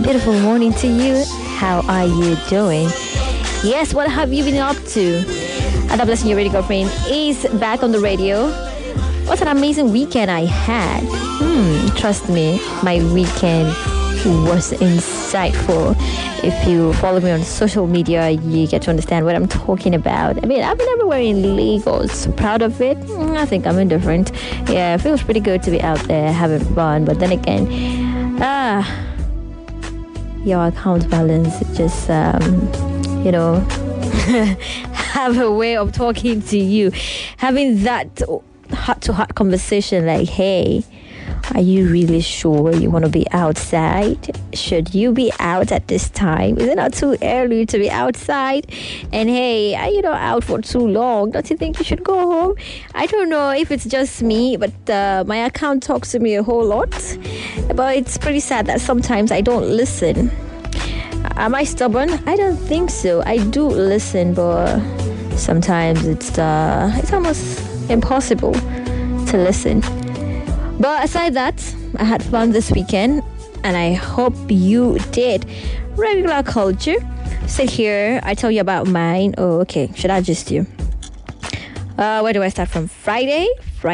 beautiful morning to you. How are you doing? Yes, what have you been up to? Ada Blessing, your radio girlfriend, is back on the radio. What an amazing weekend I had. Trust me, my weekend was insightful. If you follow me on social media, you get to understand what I'm talking about. I mean, I've been everywhere in Lagos. Proud of it? I think I'm indifferent. Yeah, it feels pretty good to be out there having fun. But then again, your account balance just, have a way of talking to you. Having that heart-to-heart conversation like, hey, are you really sure you want to be outside? Should you be out at this time? Is it not too early to be outside? And hey, are you not out for too long? Don't you think you should go home? I don't know if it's just me, but my account talks to me a whole lot. But it's pretty sad that sometimes I don't listen. Am I stubborn? I don't think so. I do listen, but sometimes it's almost impossible to listen. But aside that, I had fun this weekend, and I hope you did. Regular culture. Sit here, I tell you about mine. Oh, okay. Should I just you? Where do I start from? Friday.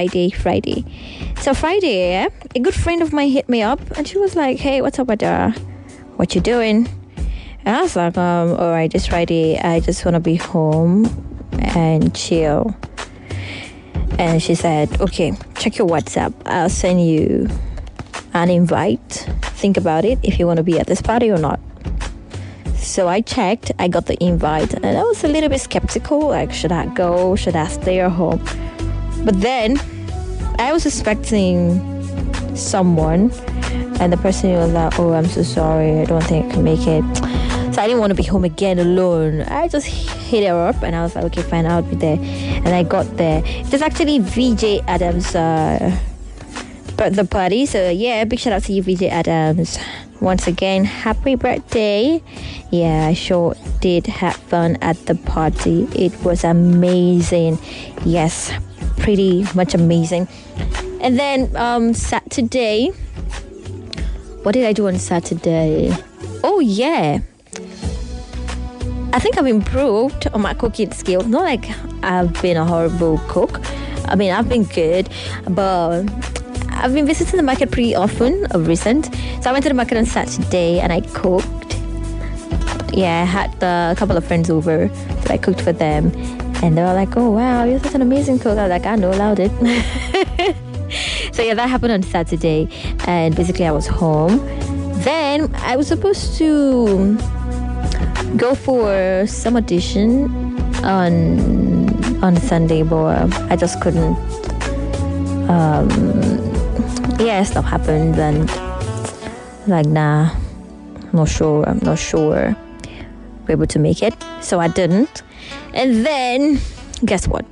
So Friday, a good friend of mine hit me up, and she was like, "Hey, what's up, Ada? What you doing?" And I was like, all right, this Friday, I just want to be home and chill. And she said, okay, check your WhatsApp. I'll send you an invite. Think about it if you want to be at this party or not. So I checked. I got the invite. And I was a little bit skeptical. Like, should I go? Should I stay at home? But then I was expecting someone. And the person was like, oh, I'm so sorry. I don't think I can make it. So I didn't want to be home again alone. I just hit her up and I was like, okay, fine, I'll be there. And I got there. It was actually VJ Adams' birthday party. So yeah, big shout out to you, VJ Adams. Once again, happy birthday. Yeah, I sure did have fun at the party. It was amazing. Yes, pretty much amazing. And then Saturday. What did I do on Saturday? Oh yeah, I think I've improved on my cooking skills. Not like I've been a horrible cook. I mean, I've been good, but I've been visiting the market pretty often of recent. So I went to the market on Saturday and I cooked. Yeah, I had a couple of friends over, so I cooked for them. And they were like, oh wow, you're such an amazing cook. I was like, I know, allowed it. So yeah, that happened on Saturday. And basically I was home. Then I was supposed to go for some audition on Sunday, but I just couldn't. Stuff happened, and like, nah, I'm not sure we're able to make it, so I didn't. And then guess what?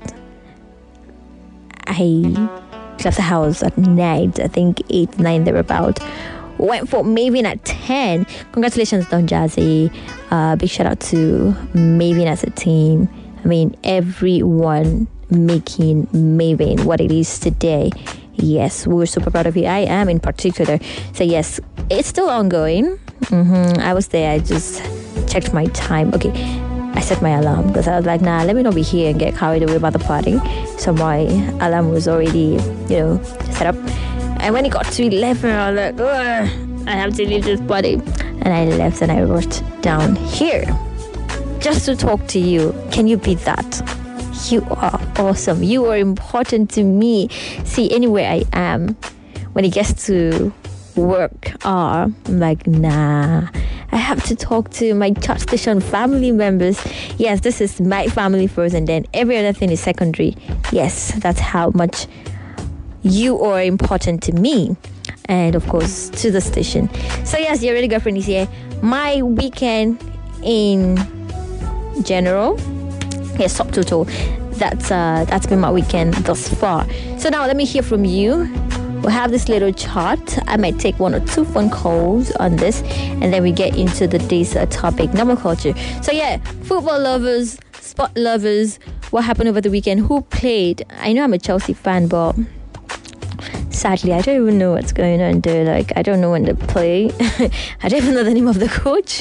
I left the house at night. I think 8, 9 thereabout. Went for Maven at 10. Congratulations, Don Jazzy. Big shout out to Maven as a team. I mean, everyone making Maven what it is today. Yes, we're super proud of you. I am in particular. So yes, it's still ongoing. I was there. I just checked my time. Okay, I set my alarm because I was like, nah, let me not be here and get carried away by the party. So my alarm was already, set up. And when it got to 11, I was like, ugh, I have to leave this party. And I left and I rushed down here just to talk to you. Can you beat that? You are awesome. You are important to me. See, anywhere I am, when it gets to work, I'm like, nah, I have to talk to my chat station family members. Yes, this is my family first, and then every other thing is secondary. Yes, that's how much you are important to me, and of course to the station. So yes, your really girlfriend is here. My weekend in general, yes, subtotal, that's been my weekend thus far. So now let me hear from you. We'll have this little chart. I might take 1 or 2 phone calls on this, and then we get into the day's topic, normal culture. So yeah, football lovers, sport lovers, what happened over the weekend? Who played? I know I'm a Chelsea fan, but Sadly, I don't even know what's going on there. Like, I don't know when they play. I don't even know the name of the coach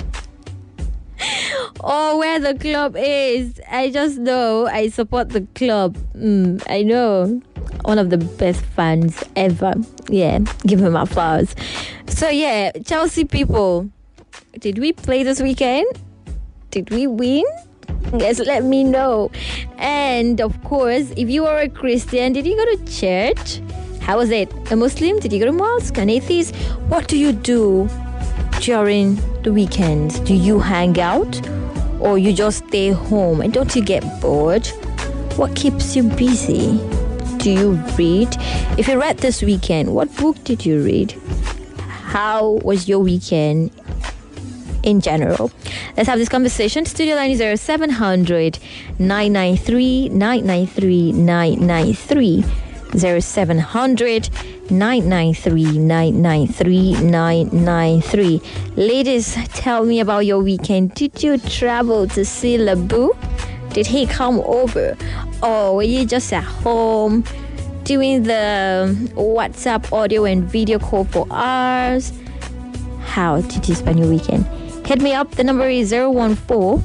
or where the club is. I just know I support the club. I know. One of the best fans ever. Yeah, give him my flowers. So yeah, Chelsea people, did we play this weekend? Did we win? Yes, let me know. And of course, if you are a Christian, did you go to church? How was it? A Muslim? Did you go to mosque? An atheist? What do you do during the weekends? Do you hang out or you just stay home? And don't you get bored? What keeps you busy? Do you read? If you read this weekend, what book did you read? How was your weekend in general? Let's have this conversation. Studio line is 0700 993 993 993. 0700 993 993 993. Ladies, tell me about your weekend. Did you travel to see Labu? Did he come over? Or were you just at home doing the WhatsApp audio and video call for hours? How did you spend your weekend? Hit me up. The number is 014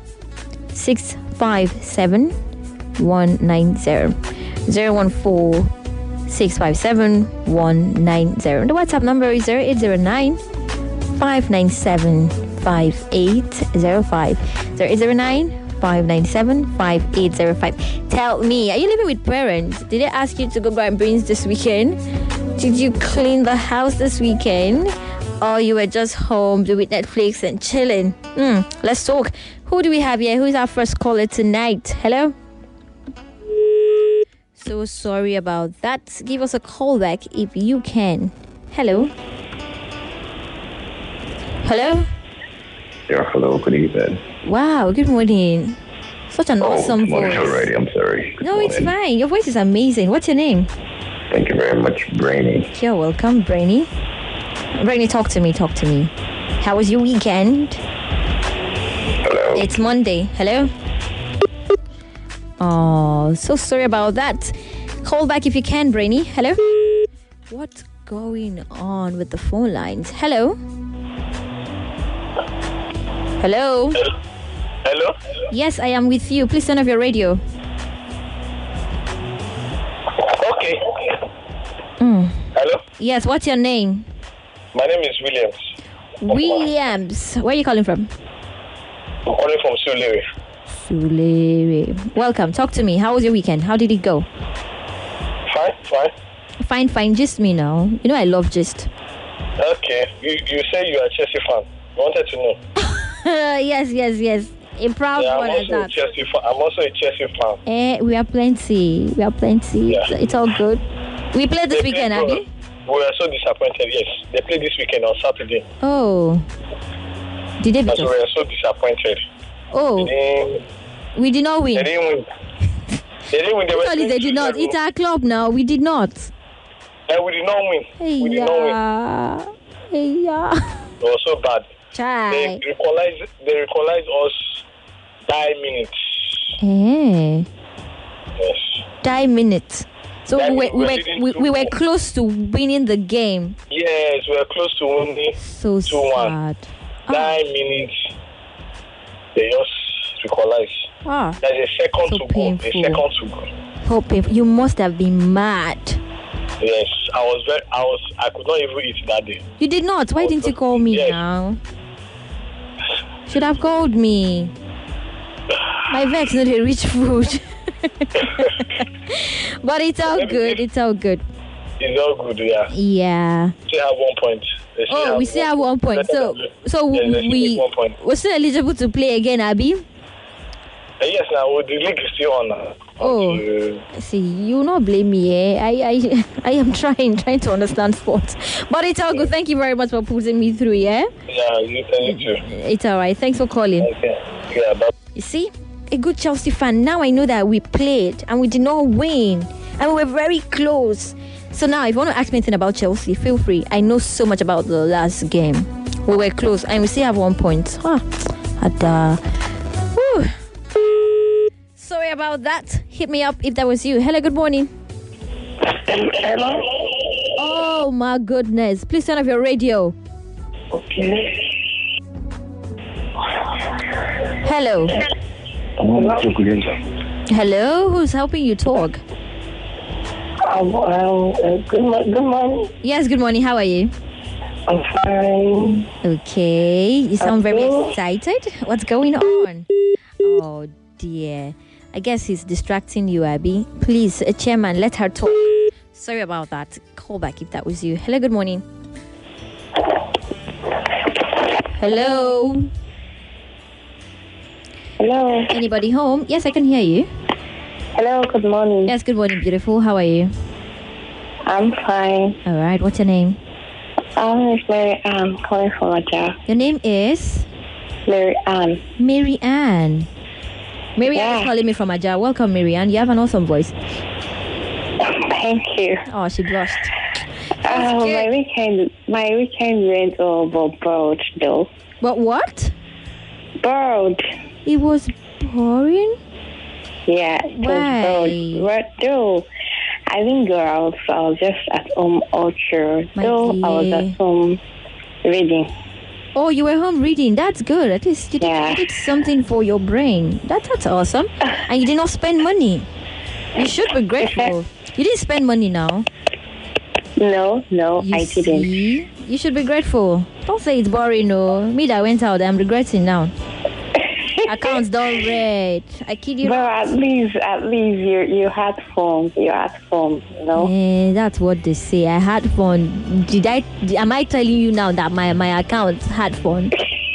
657 190. 014 657 190. The WhatsApp number is 0809 597 5805. 0809 597 5805. Tell me, are you living with parents? Did they ask you to go buy beans this weekend? Did you clean the house this weekend? Or you were just home with Netflix and chilling? Let's talk. Who do we have here? Who is our first caller tonight? Hello? So sorry about that. Give us a call back if you can. Hello? Hello? Yeah, hello, good evening. Wow, good morning. Such an awesome morning voice. already, I'm sorry. Good No, morning. it's fine. Your voice is amazing. What's your name? Thank you very much, Brainy. You're welcome, Brainy. Brainy, talk to me. How was your weekend? Hello. It's Monday. Hello? Oh, so sorry about that. Call back if you can, Brainy. Hello? What's going on with the phone lines? Hello? Hello? Hello? Yes, I am with you. Please turn off your radio. Okay. Hello? Yes, what's your name? My name is Williams. Williams. Where are you calling from? I'm calling from Sulere. Sulere. Welcome. Talk to me. How was your weekend? How did it go? Fine. Fine. Gist me now. You know I love gist. Okay. You say you are a Chelsea fan. I wanted to know. Yes. A proud Yeah, one I'm at also a that. Chelsea fan. I'm also a Chelsea fan. We are plenty. Yeah. It's all good. We played this They weekend, played, Abby? We were so disappointed, yes. They played this weekend on Saturday. Oh. Did they beat And so we us? were so disappointed. Oh, we did not They win. didn't win. They didn't win. They were Actually, they did not. It's our club now. We did not. And we did not win. We did not win. Yeah. It was so bad. Try. They equalized us 9 minutes. Yes. 9 minutes. So That we means we're were leading we were 2-1. close to winning the game. Yes, we were close to winning. So 2-1. sad. 9 minutes. They just equalized. That's a second So to painful. go. A second to go. So painful. You must have been mad. Yes, I could not even eat that day. You did not. Why didn't you call me Yes. now? Should have called me. My vex not a rich food. But it's all good. It's all good, yeah. Yeah. Still have 1 point. We still have 1 point. So Yes, they still have 1 point. we're still eligible to play again, Abby. Yes, now the league is still on now. Oh. See, you not blame me, eh? I am trying to understand sports. But it's all good. Thank you very much for putting me through, yeah? Yeah, you too. It's all right. Thanks for calling. Okay. Yeah, but You see, a good Chelsea fan. Now I know that we played and we did not win. And we were very close. So now, if you want to ask me anything about Chelsea, feel free. I know so much about the last game. We were close and we still have 1 point. Whew. Sorry about that. Hit me up if that was you. Hello, good morning. Hello? Oh my goodness. Please turn off your radio. Okay. Hello. Hello, who's helping you talk? Good morning. Yes, good morning. How are you? I'm fine. Okay, you sound very excited. What's going on? Oh dear. I guess he's distracting you, Abby. Please, chairman, let her talk. Sorry about that. Call back if that was you. Hello, good morning. Hello. Hello. Anybody home? Yes, I can hear you. Hello, good morning. Yes, good morning, beautiful. How are you? I'm fine. All right, what's your name? It's Mary Ann calling from Aja. Your name is? Mary Ann. Mary Ann. Mary Ann is calling me from Aja. Welcome, Mary Ann. You have an awesome voice. Thank you. Oh, she blushed. My weekend went over bored though. But what? Bored. It was boring? Yeah, it was bored. But though I didn't go out, so I was just at home all through. My So dear. I was at home reading. Oh, you were home reading. That's good. At least you did something for your brain. That's awesome. And you did not spend money. You should be grateful. You didn't spend money now. No, I didn't. See? You should be grateful. Don't say it's boring, no. Me that went out, I'm regretting now. Accounts don't red. I kid you. Well, at least you had fun. You had fun, you know. That's what they say. I had fun. Am I telling you now that my account had fun?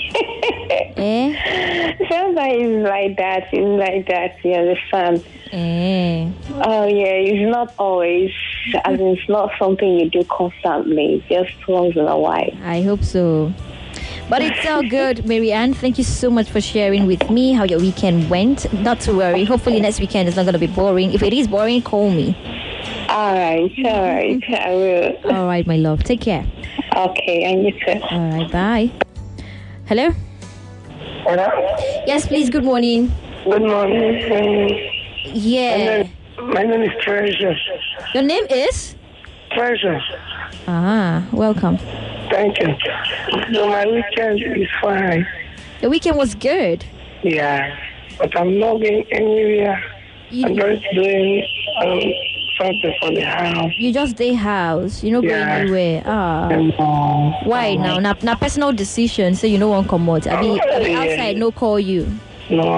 Sometimes it's like that. You understand? Oh yeah, it's not always. As in, it's not something you do constantly. Just once in a while. I hope so. But it's all good, Mary Ann. Thank you so much for sharing with me how your weekend went. Not to worry. Hopefully next weekend is not going to be boring. If it is boring, call me. All right. I will. All right, my love. Take care. Okay, and you too. All right, bye. Hello? Hello? Yes, please. Good morning. Good morning. Yeah. My name is Treasure. Your name is? Treasure. Welcome. Thank you. So my weekend is fine. The weekend was good. Yeah, but I'm not going anywhere. I'm just doing something for the house. You just stay house. You not going anywhere. Why now? Now personal decision. So you no one come out. I be outside. No call you. No.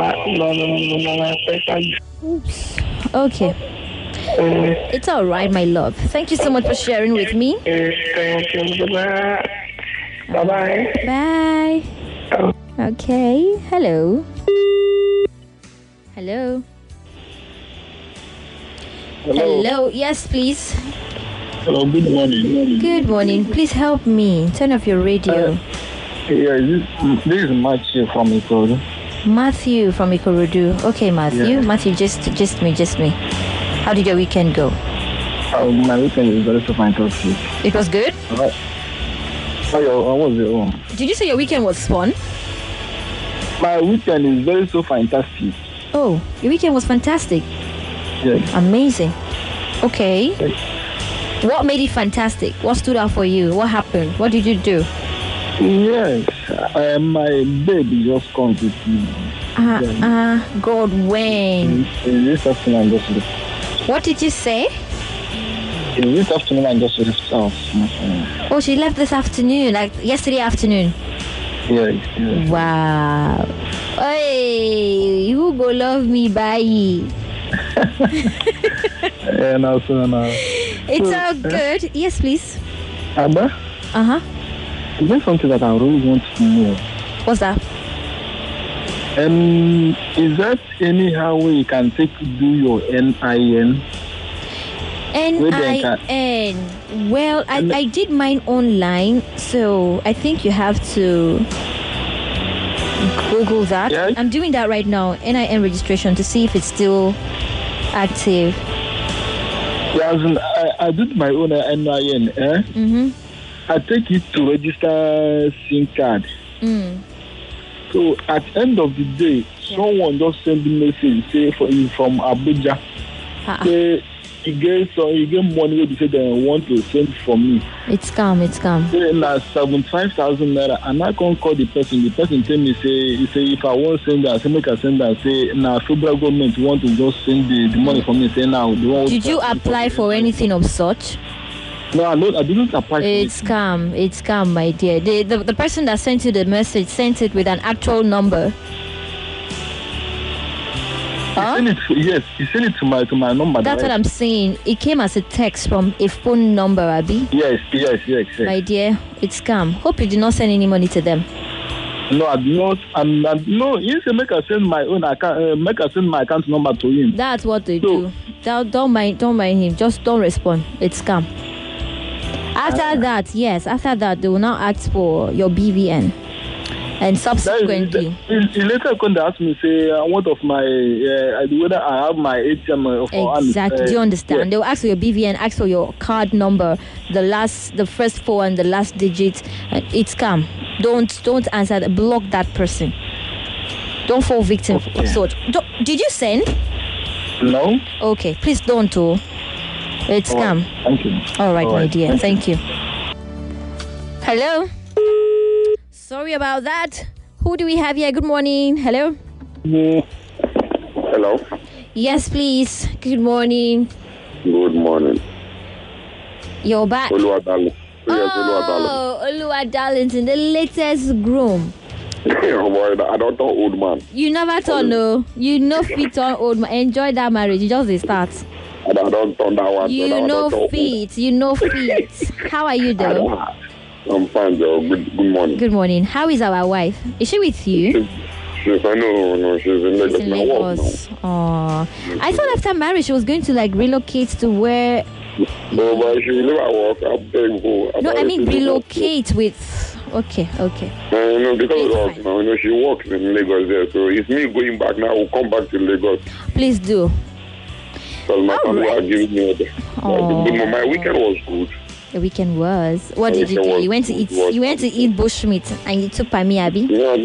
Oops. Okay. It's all right, my love. Thank you so much for sharing with me. Thank you. Bye-bye. Bye. Okay. Hello. Hello. Hello. Yes, please. Hello, good morning. Good morning. Please help me. Turn off your radio. This is Matthew from Ikorodu. Matthew from Ikorodu. Okay, Matthew. Yeah. Matthew, just me. How did your weekend go? My weekend is very fantastic. It was good? How was your own? Did you say your weekend was fun? My weekend is very fantastic. Oh, your weekend was fantastic. Yes. Amazing. Okay. What made it fantastic? What stood out for you? What happened? What did you do? Yes. My baby just come to see me. God, when? This afternoon I just left. What did you say? This afternoon I just left house. Oh, she left this afternoon, like yesterday afternoon. Yes. Wow. Hey, you go love me, bye. It's all good. Yes, please. Abba? Is there something that I really want to know? What's that? Is that anyhow way you can do your NIN? NIN. Well, I did mine online, so I think you have to Google that. Yes? I'm doing that right now. NIN registration to see if it's still active. Yeah, I did my own NIN. Mm-hmm. I take it to register SIM card. So at the end of the day, someone just send the message say from Abuja. Say he get money wey be say dem want to send for me. It's calm. Say na 75,000 naira, and I can't call the person. The person tell me say if I want send that, say make I send that. Say na federal government want to just send the money for me. Say now. Did you apply for anything of such? No, I didn't apply for it. It's calm, my dear. The person that sent you the message sent it with an actual number. He sent it to my number. That's what I'm saying. It came as a text from a phone number, Abi. Yes. My dear, it's calm. Hope you did not send any money to them. No, I did not. No, he said make I send my own account. Make I send my account number to him. That's what they do. Don't mind him. Just don't respond. It's calm. After that, they will now ask for your BVN. And subsequently, he later come to ask me, say, what of my, whether I have my ATM for exactly. Do you understand? Yeah. They will ask for your BVN, ask for your card number, the first four and the last digit. It's calm. Don't answer that. Block that person. Don't fall victim of such. Did you send? No. Okay, please don't. It's calm. Thank you. All right, my dear. Thank you. Hello. Sorry about that. Who do we have here? Good morning. Hello. Hello. Yes, please. Good morning. Good morning. You're back. Oluwadale. Oluwadale, the latest groom. I don't know old man. You never turn no. You know fit on old man. Enjoy that marriage. You just start. I don't turn that one. You know fit. How are you though? I'm fine, though. Good morning. Good morning. How is our wife? Is she with you? She's in Lagos. She's in Lagos. Oh, I thought after marriage she was going to relocate to where. No, but she will never work. No, I mean relocate with. Okay. No, because of she works in Lagos there, so it's me going back now. We'll come back to Lagos. Please do. Because my family are giving me my weekend was good. The weekend was. What did you do? You went to eat bushmeat and you took Pami Abi? No.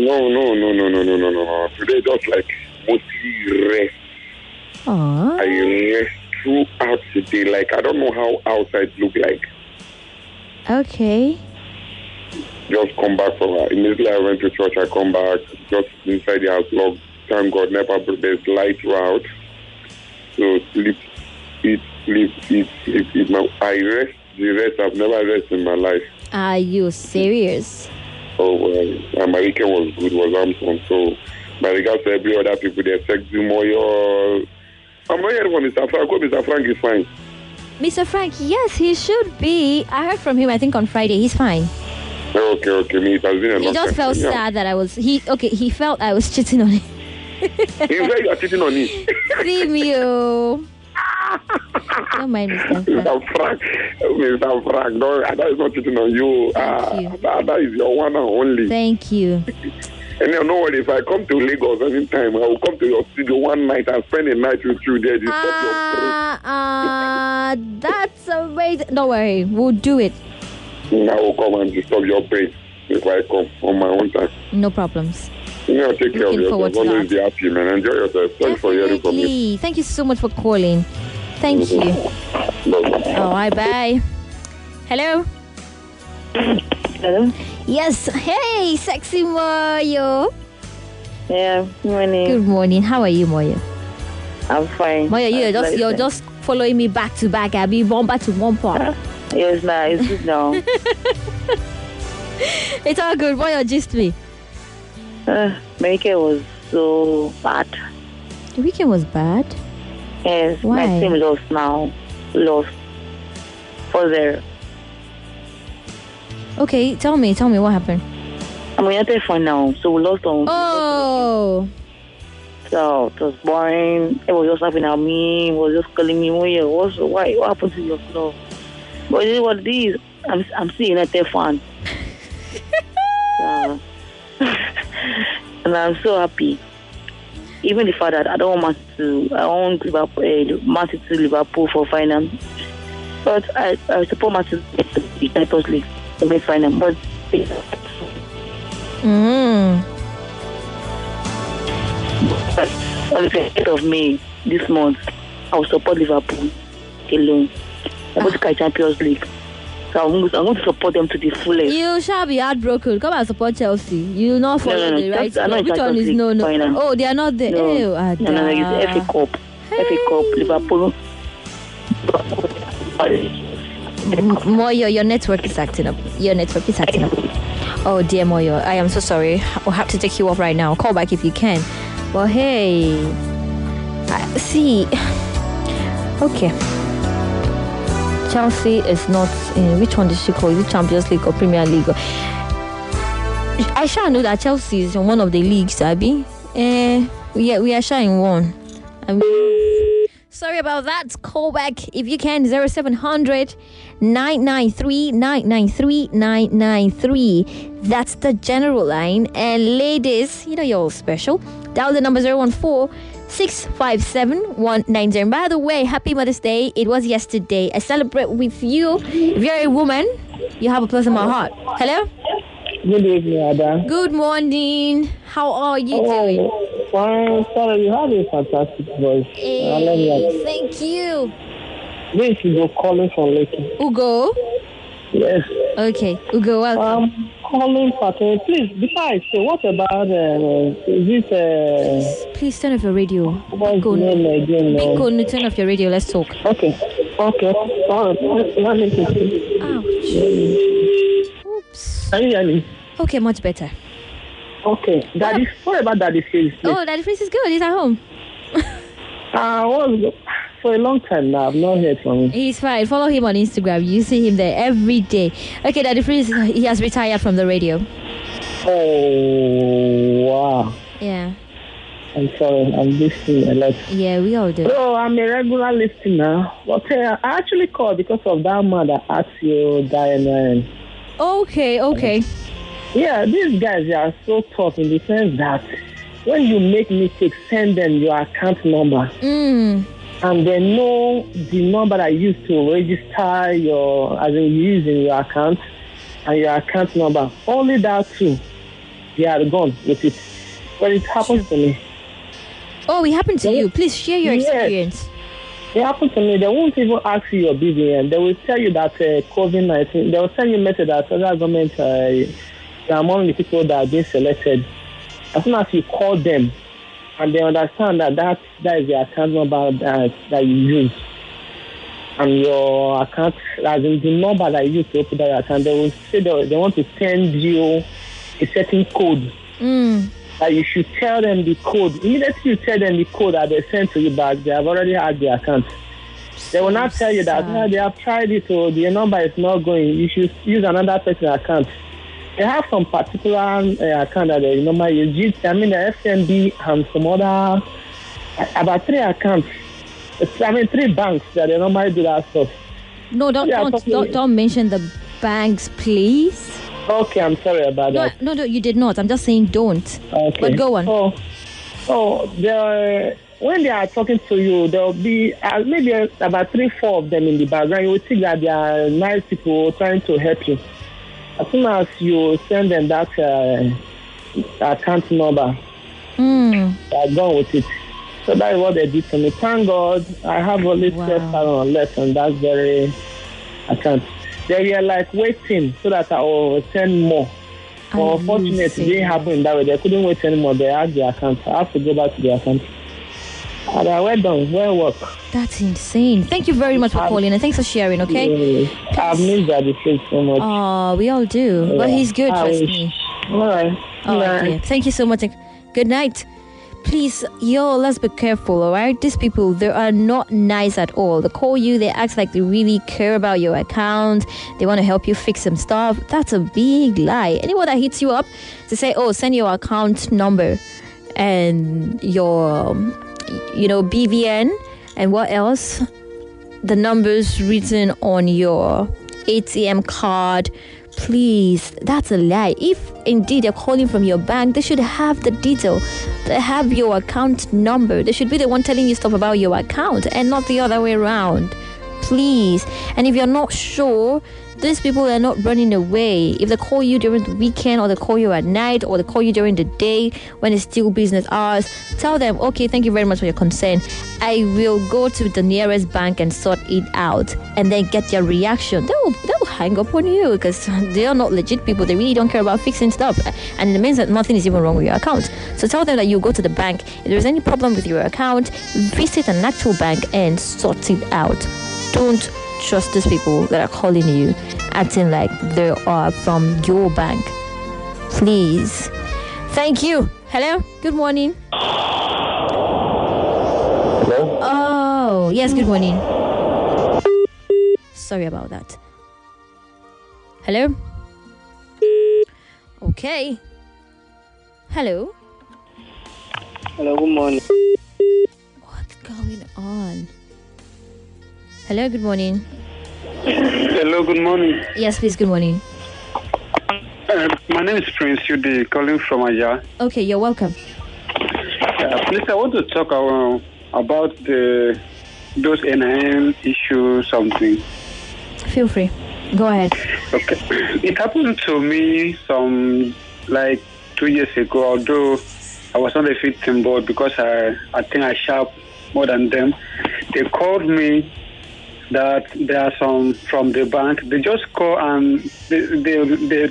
Today just mostly rest. Aww. I rest throughout the day. I don't know how outside look like. Okay. Just come back from immediately I went to church. I come back just inside the house. Log. Thank God, never there's light throughout. So sleep. I rest. The rest I've never rested in my life. Are you serious? Oh, well, my weekend was good, was Amazon. So, my regards to every other people, they text you more. I'm not hearing from Mr. Frank. Hope Mr. Frank is fine. Mr. Frank, yes, he should be. I heard from him, I think, on Friday. He's fine. Okay. Me, it has been a long time. He just felt sad that he felt I was cheating on him. He felt you are cheating on him. See me, Don't mind Mr. Frank. Mr. Frank, no, that is not cheating on you. That is your one and only. Thank you. And you know what? If I come to Lagos anytime, I will come to your studio one night and spend a night with you there. That's amazing. Don't worry, we'll do it. I will come and disturb your page if I come on my own time. No problems. Take care of yourself. Always be happy, man. Enjoy yourself. Thanks for hearing from me. Thank you so much for calling. Thank you. Bye. All right, bye. Hello. Hello. Yes. Hey, sexy Moyo. Yeah. Good morning. Good morning. How are you, Moyo? I'm fine. Moyo, you're just following me back to back. I'll be bumper to bumper. Yes, now it's good now. It's all good. Moyo, gist me. My weekend was so bad. The weekend was bad? Yes. Why? My team lost now. Lost. 4-0. Okay, tell me what happened. I'm United for now, so we lost on. Oh. So it was boring. It was just laughing at me. It was just calling me, why? What happened to your club? But you know what it is? I'm still United fan. And I'm so happy. Even the fact that I want Man City to Liverpool for final. But I support Man City to the Champions League to make final. But on the 8th of May this month, I will support Liverpool alone. They're going to carry Champions League. So I'm going to support them to the fullest. You shall be heartbroken. Come and support Chelsea. You will not follow the right club. Which one is no? Final. Oh, they are not there. No, it's FA Cup. FA Cup, Liverpool. Moyo, your network is acting up. Oh dear, Moyo, I am so sorry. I'll have to take you off right now. Call back if you can. Well, hey, see, okay. Chelsea is not in. Which one did she call? Is it Champions League or Premier League? I shall know that Chelsea is in one of the leagues, Abby. We are sure in one. Sorry about that. Call back if you can. 0700 993 993 993. That's the general line. And ladies, you know you're all special. Dial the number 014 657 190. By the way, happy Mother's Day. It was yesterday. I celebrate with you. If you're a woman, you have a place in my heart. Hello? Good evening, Ada. Good morning. How are you doing? Fine. Sorry, you have a fantastic voice. Hey, thank you. This is Ugo calling from Lekki. Ugo? Yes. Okay, Ugo, welcome. Calling for please. Besides, what about is it? Please turn off your radio. What's the name again? Biko, turn off your radio. Let's talk. Okay. All right. Let me see. Ouch. Oops. Can you hear me? Okay, much better. Okay. Daddy, what about Daddy Freeze? Oh, Daddy Freeze is good. He's at home. For a long time now, I've not heard from him. He's fine. Follow him on Instagram. You see him there every day. Okay, Daddy Freeze, he has retired from the radio. Oh, wow. Yeah. I'm sorry, I'm listening a lot. Yeah, we all do. So I'm a regular listener. But I actually called because of that man that asked you, Diana. Okay. Yeah, these guys are so tough in the sense that when you make mistakes, send them your account number. And they know the number that you use to register in your account and your account number. Only that too, they are gone with it. But it happened to me. Oh, it happened to you. Please share your experience. It happened to me. They won't even ask you your BVN. They will tell you that COVID-19, they will send you a message that federal government are among the people that are being selected. As soon as you call them, and they understand that is the account number that you use. And your account, as in the number that you use to open that account, they will say they want to send you a certain code. That you should tell them the code. Immediately you tell them the code that they sent to you back, they have already had the account. They will not tell you that they have tried it or the number is not going. You should use another person's account. They have some particular account that they normally use. The FNB and some other, about 3 accounts. 3 banks that they normally do that stuff. No, don't mention the banks, please. Okay, I'm sorry about that. No, you did not. I'm just saying don't. Okay. But go on. When they are talking to you, there will be maybe about 3-4 of them in the background. You will think that they are nice people trying to help you. As soon as you send them that account number, they are gone with it. So that is what they did to me. Thank God, I have only 12,000 left, and that's very account. They were like waiting so that I will send more. But unfortunately, it didn't happen that way. They couldn't wait anymore. They had the account. I have to go back to the account. And well done. Well work. That's insane. Thank you very much for calling and thanks for sharing, okay? I've missed Daddy Freeze so much. Oh, we all do. Yeah. But he's good, trust me. All right. Oh, dear. Thank you so much. Good night. Please, let's be careful, all right? These people, they are not nice at all. They call you, they act like they really care about your account. They want to help you fix some stuff. That's a big lie. Anyone that hits you up to say, send your account number and your, BVN and what else? The numbers written on your ATM card. Please, that's a lie. If indeed they're calling from your bank, they should have the detail. They have your account number. They should be the one telling you stuff about your account and not the other way around. Please. And if you're not sure these people are not running away. If they call you during the weekend, or they call you at night, or they call you during the day when it's still business hours, tell them, okay, thank you very much for your concern. I will go to the nearest bank and sort it out, and then get their reaction. They'll hang up on you because they are not legit people. They really don't care about fixing stuff, and it means that nothing is even wrong with your account. So tell them that you go to the bank. If there's any problem with your account, visit an actual bank and sort it out. Don't trust these people that are calling you, acting like they are from your bank. Please. Thank you. Hello? Good morning. Hello? Oh, yes, good morning. Sorry about that. Hello? Okay. Hello? Hello, good morning. What's going on? Hello, good morning. Hello, good morning. Yes, please, good morning. My name is Prince Yudi, calling from Aya. Okay, you're welcome. Please, I want to talk about those NIN issue something. Feel free. Go ahead. Okay. It happened to me like 2 years ago, although I was not a victim, but because I think I sharp more than them. They called me that there are some from the bank. They just call and they're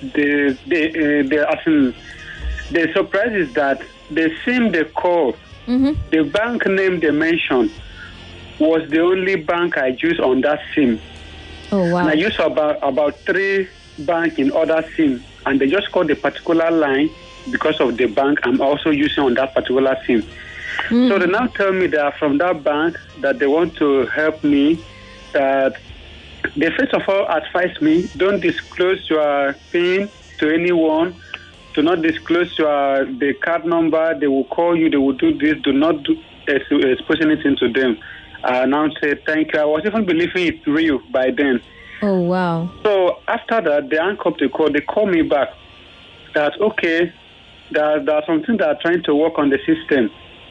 asking. The surprise is that the SIM they call, the bank name they mentioned was the only bank I used on that SIM. Oh wow! And I used about 3 banks in other SIM, and they just called the particular line because of the bank I'm also using on that particular SIM. So they now tell me they are from that bank, that they want to help me, that they first of all advise me, don't disclose your PIN to anyone, do not disclose the card number, they will call you, they will do this, do not expose anything to them. I now say thank you. I was even believing it's real by then. Oh wow. So after that, they anchored the call, they call me back that okay, there are something that are trying to work on the system.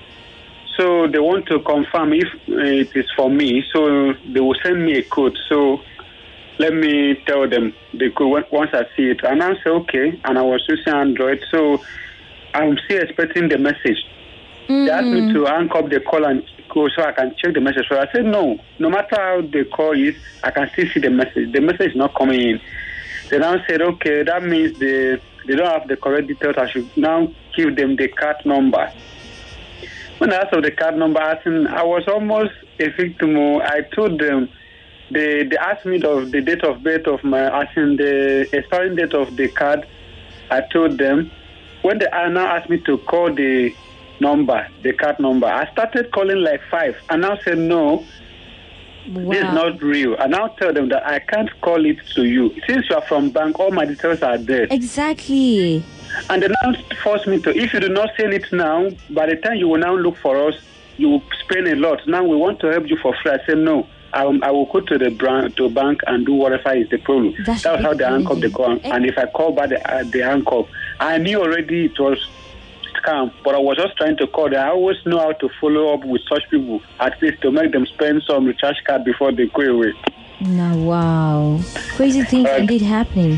So they want to confirm if it is for me. So they will send me a code. So let me tell them the code once I see it. And I say, okay. And I was using Android. So I'm still expecting the message. They asked me to hang up the call and go so I can check the message. So I said, no matter how the call is, I can still see the message. The message is not coming in. They now said, okay, that means they don't have the correct details. I should now give them the card number. When I asked for the card number, I was almost a victim. I told them, they asked me the date of birth of the expiring date of the card. I told them. When they now asked me to call the number, the card number, I started calling like 5. I now said, no, this is not real. I now tell them that I can't call it to you. Since you are from bank, all my details are there. Exactly. And they now force me to, if you do not send it now, by the time you will now look for us, you will spend a lot. Now we want to help you for free. I said, no, I will go to the bank and do whatever is the problem. That's how they anchor the call. And if I call by the anchor, I knew already it was scam, but I was just trying to call them. I always know how to follow up with such people, at least to make them spend some recharge card before they go away. Now, wow. Crazy things indeed happening.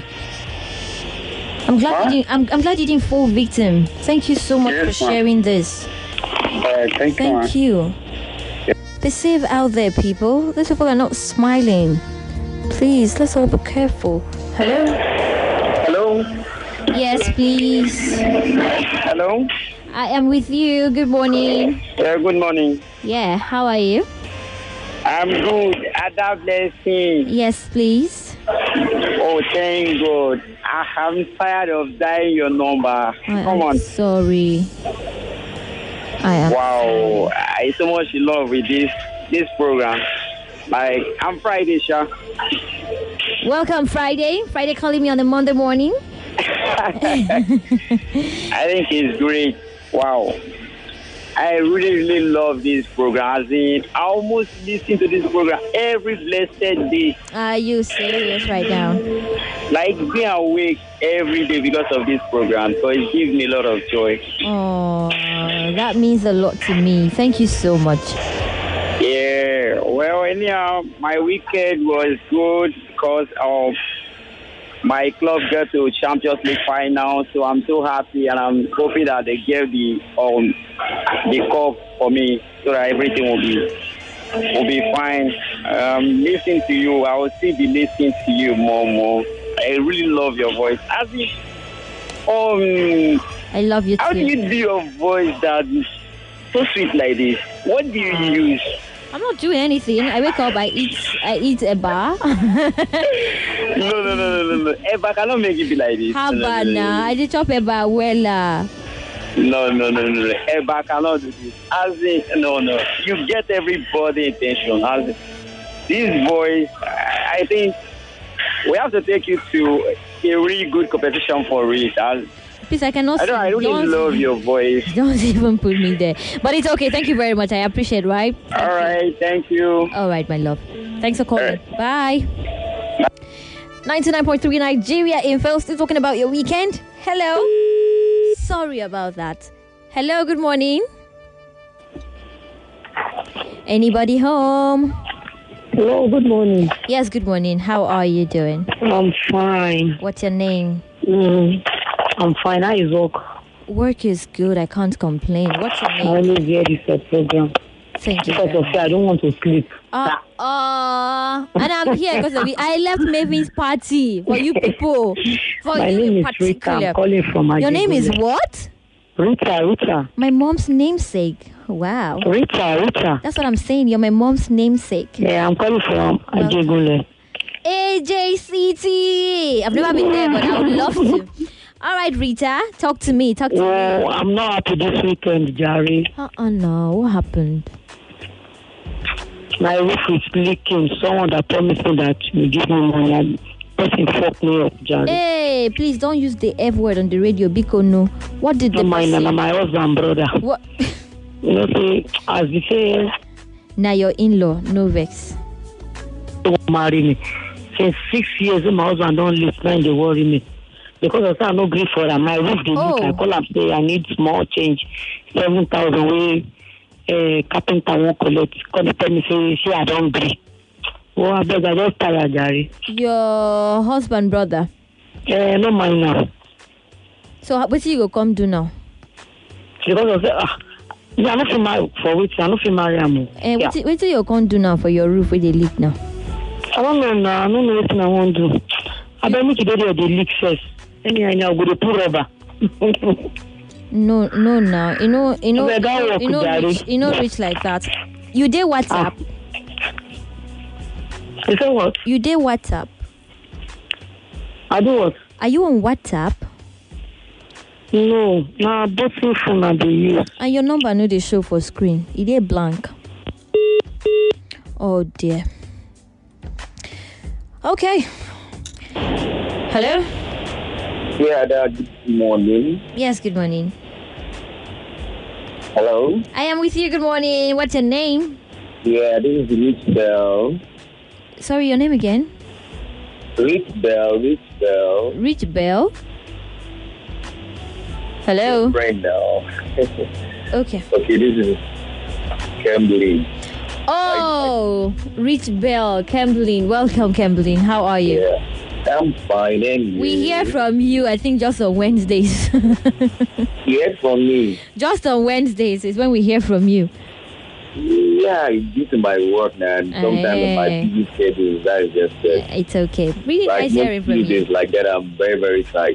I'm glad I'm glad you didn't fall victim. Thank you so much for sharing this. Thank you. Be safe out there, people. These people are not smiling. Please, let's all be careful. Hello? Hello? Yes, please. Hello? I am with you. Good morning. Yeah, good morning. Yeah, how are you? I'm good. Ada blessing. Yes, please. Oh, thank God. I'm tired of dialing your number. Come on. Sorry. I am. Wow. I so much in love with this program. Like, I'm Friday, Sha. Welcome, Friday. Friday calling me on a Monday morning. I think it's great. Wow. I really love this program. I almost listen to this program every blessed day. Are you serious right now? Like being awake every day because of this program. So it gives me a lot of joy. Oh, that means a lot to me. Thank you so much. Yeah. Well, anyhow, my weekend was good. because my club got to Champions League final, so I'm so happy, and I'm hoping that they give the cup for me so that everything will be fine. Listening to you, I will still be listening to you more. I really love your voice. I love you too. How do you do your voice that is so sweet like this? What do you use? I'm not doing anything. I wake up, I eat a bar. No. Eba cannot make it be like this. How about now? I did chop a bar well. No. Eba cannot do this. No. You get everybody attention. This voice, I think we have to take you to a really good competition for it. Please, I cannot. I really love your voice. Don't even put me there. But it's okay. Thank you very much. I appreciate it, right? All right. Thank you. All right, my love. Thanks for calling. Bye. 99.3 Nigeria Info. Still talking about your weekend. Hello. Sorry about that. Hello. Good morning. Anybody home? Hello, good morning. Yes, good morning. How are you doing? I'm fine. What's your name? I'm fine. How is work? Work is good. I can't complain. What's your name? I always hear this program. Thank you. Because of I don't want to sleep. And I'm here because of it. I left Mavin's party for you people. For My you name in is Rita. particular. I'm calling from Your name is what? Rita. My mom's namesake. Wow. Rita. That's what I'm saying. You're my mom's namesake. Yeah, I'm calling from Ajegule. AJCT. I've never been there, but I would love to. All right, Rita, talk to me. Oh, I'm not happy this weekend, Jerry. No. What happened? My roof is leaking. Someone that promised me that you give me money and person fucked me up, Jerry. Hey, please don't use the F word on the radio, Biko. No. What did the person? My husband, brother. What? You know, say, as they say, now your in-law, no vex. Don't marry me. Since 6 years, my husband don't listen, they worry me. Because I say I no agree for that. My roof, they look, I call up, say I need small change. 7,000 way, carpenter won't collect. Because they tell me, say I don't agree. Oh, I beg, I just tired, Jerry. Your husband, brother? No mind now. So, what you go come do now? Because I say, I don't feel married for which I don't feel married. What do you come do now for your roof where they leak now? I don't know now. I don't know what I want to do. I better make it the leak first. Anyhow, now go to pull rubber. No, now. You know, rich like that. You did WhatsApp. You say what? You did WhatsApp. I do what? Are you on WhatsApp? No, both phone and they use. And your number no they show for screen. It is blank. Oh dear. Okay. Hello? Yeah, good morning. Yes, good morning. Hello? I am with you. Good morning. What's your name? Yeah, this is Rich Bell. Sorry, your name again? Rich Bell. Rich Bell? Hello? Right now. Okay. Okay, this is Camberlin. Oh, Rich Bell, Camberlin. Welcome, Camberlin. How are you? Yeah, I'm fine. And we hear from you, I think, just on Wednesdays. Hear from me? Just on Wednesdays is when we hear from you. Yeah, due to my work now, and sometimes my busy schedule, that is just it. It's okay. Really like nice hearing from you. Days like that, I'm very, very tight.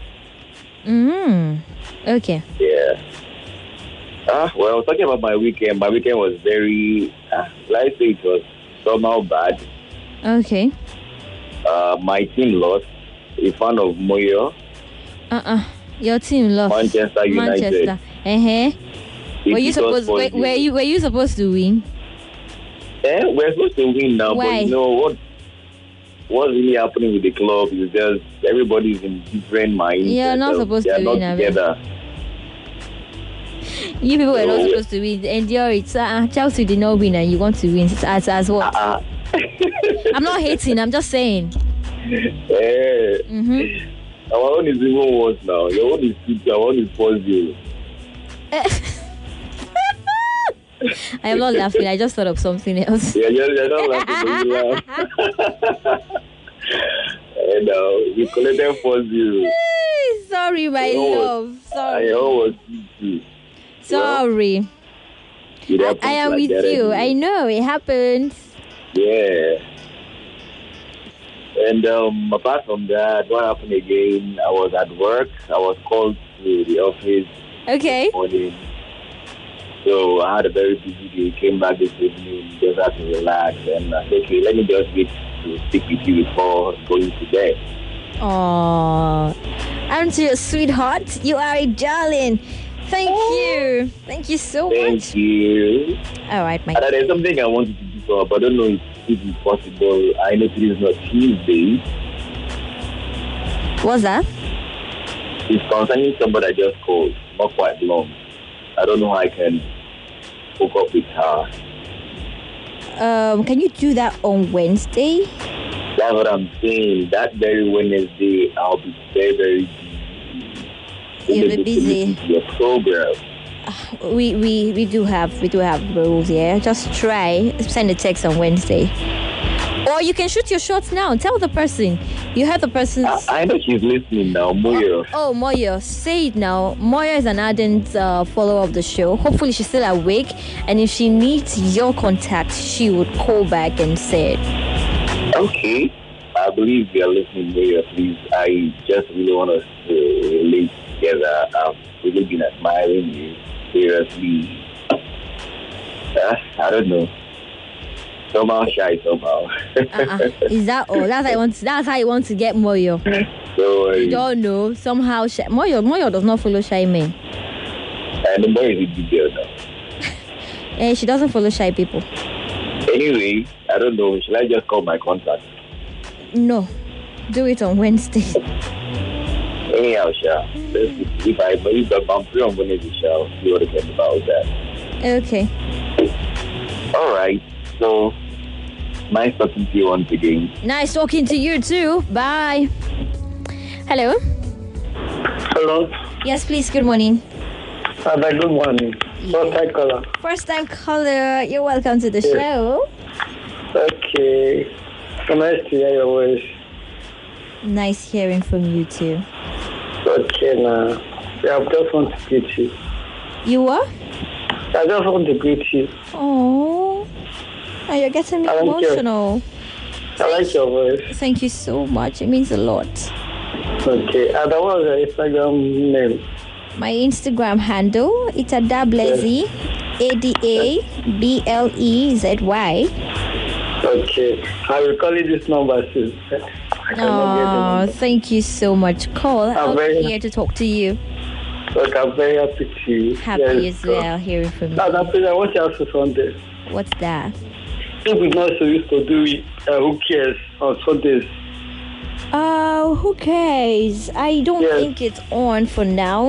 Okay. Yeah. Well, talking about my weekend was very, let's say it was somehow bad. Okay. My team lost. A fan of Moyo. Your team lost. Manchester United. Were you supposed to win? We're supposed to win now. Why? But you know what's really happening with the club is just everybody's in different minds. You're not supposed to win. Together. You people were not supposed to win. Endure it. Chelsea did not win, and you want to win as what? I'm not hating. I'm just saying. Our own is even worse now. Your own is 2-2. Our own is 4-0. I am not laughing. I just thought of something else. Yeah, you're not laughing. And we collected 4-0. Sorry, my love. Sorry. I always you. Sorry. I am like with you. I know it happens. Yeah. And apart from that, what happened again? I was at work. I was called to the office. Okay. This morning. So I had a very busy day. Came back this evening, just had to relax. And I said, okay, let me just get to speak with you before going to bed. Oh, aren't you a sweetheart? You are a darling. Thank you. Thank you so much. Thank you. All right, my. There's something I wanted to do for, but I don't know if it's possible. I know today is not Tuesday. What's that? It's concerning somebody I just called, not quite long. I don't know how I can hook up with her. Can you do that on Wednesday? That's what I'm saying. That very Wednesday, I'll be very, very busy. You'll be busy. Your program. We do have rules, yeah. Just try send a text on Wednesday, or you can shoot your shots now. Tell the person you heard the person. I know she's listening now, Moyo. Oh, Moyo, say it now. Moyo is an ardent follower of the show. Hopefully, she's still awake, and if she needs your contact, she would call back and say it. Okay, I believe you are listening, Moyo. Please, I just really want us to relate together. I've really been admiring you. Seriously, I don't know. Somehow shy, somehow. Is that all? That's how you want to get Moyo. You don't know. Somehow shy. Moyo does not follow shy men. And the boy is a big girl now. And she doesn't follow shy people. Anyway, I don't know. Shall I just call my contact? No, do it on Wednesday. Anyhow, Sha. If I'm free on Wednesday, I'll see what I can do about that. Okay. All right. So, nice talking to you once again. Nice talking to you too. Bye. Hello. Hello. Yes, please. Good morning. Good morning. First time caller. First time caller. You're welcome to the show. Okay. So nice to hear your voice. Nice hearing from you too. Okay, now. Yeah, I just want to greet you. You what? I just want to greet you. Oh, you're getting me emotional. I like your voice. Thank you so much. It means a lot. Okay, and what was your Instagram name? My Instagram handle, it's Adablezi, ADABLEZY. Okay, I will call you this number soon. Oh, thank you so much, Cole. I'm here to talk to you. Look, I'm very happy to happy as well hearing from you. I want to ask you something. What's that? If we're not so used to do it, who cares on Sundays? Who cares? I don't think it's on for now.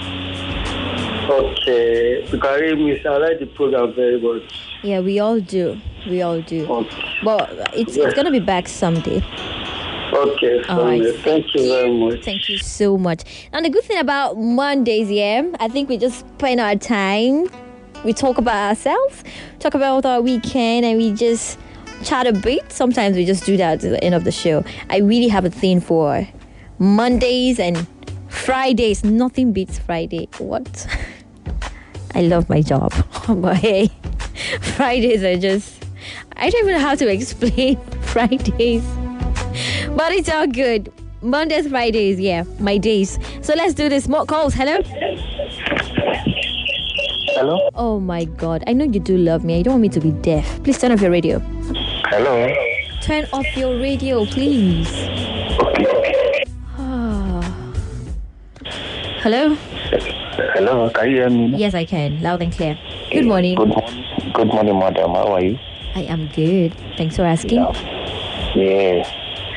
Okay, because I like the program very much. Yeah, we all do. Okay. But it's gonna be back someday. Okay, all right. Thank you very much. Thank you so much. And the good thing about Mondays, I think we just spend our time. We talk about ourselves, talk about our weekend, and we just chat a bit. Sometimes we just do that at the end of the show. I really have a thing for Mondays and Fridays. Nothing beats Friday. What? I love my job. But hey, Fridays are just... I don't even know how to explain Fridays. But it's all good. Mondays, Fridays, my days. So let's do this. More calls. Hello? Hello? Oh my God. I know you do love me. You don't want me to be deaf. Please turn off your radio. Hello? Turn off your radio, please. Okay. Hello? Hello, can you hear me? Yes, I can. Loud and clear. Good morning. Good morning, madam. How are you? I am good. Thanks for asking. Yes.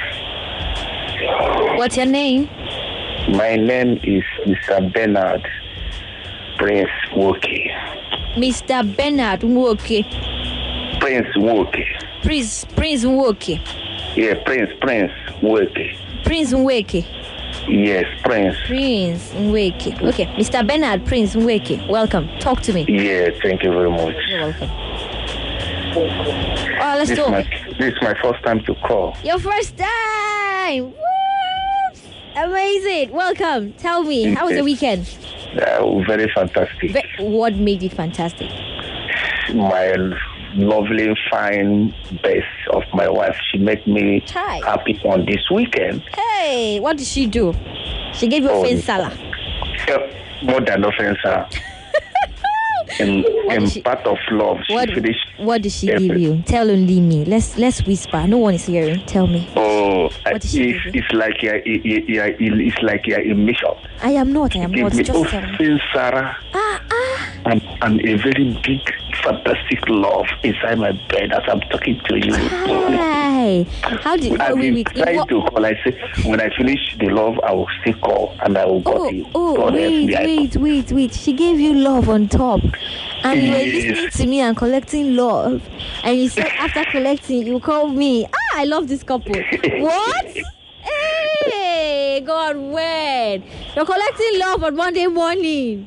What's your name? My name is Mr. Bernard Prince Woke. Mr. Bernard Woke. Prince Woke. Prince Woke. Yeah, Prince Woke. Prince Woke. Yes, Prince. Prince Woke. Okay, Mr. Bernard Prince Woke. Welcome. Talk to me. Yeah, thank you very much. You're welcome. Oh, let's talk. This is my first time to call. Your first time. Whoops. Amazing. Welcome. Tell me, how was your weekend? Very fantastic. What made it fantastic? My lovely, fine best of my wife. She made me happy on this weekend. Hey, what did she do? She gave you offense salad. More than offense salad. in part of love, what did she give you? Tell only me. Let's whisper. No one is hearing. Tell me. Oh, it's like you're a mission. I am not. Just tell me. Sarah. And a very big, fantastic love inside my bed as I'm talking to you. Hi. How did you? I've trying to call. I say when I finish the love, I will still call and I will call you. Wait. She gave you love on top. And you were listening to me and collecting love. And you said after collecting, you called me. I love this couple. What? Hey, God, when? You're collecting love on Monday morning.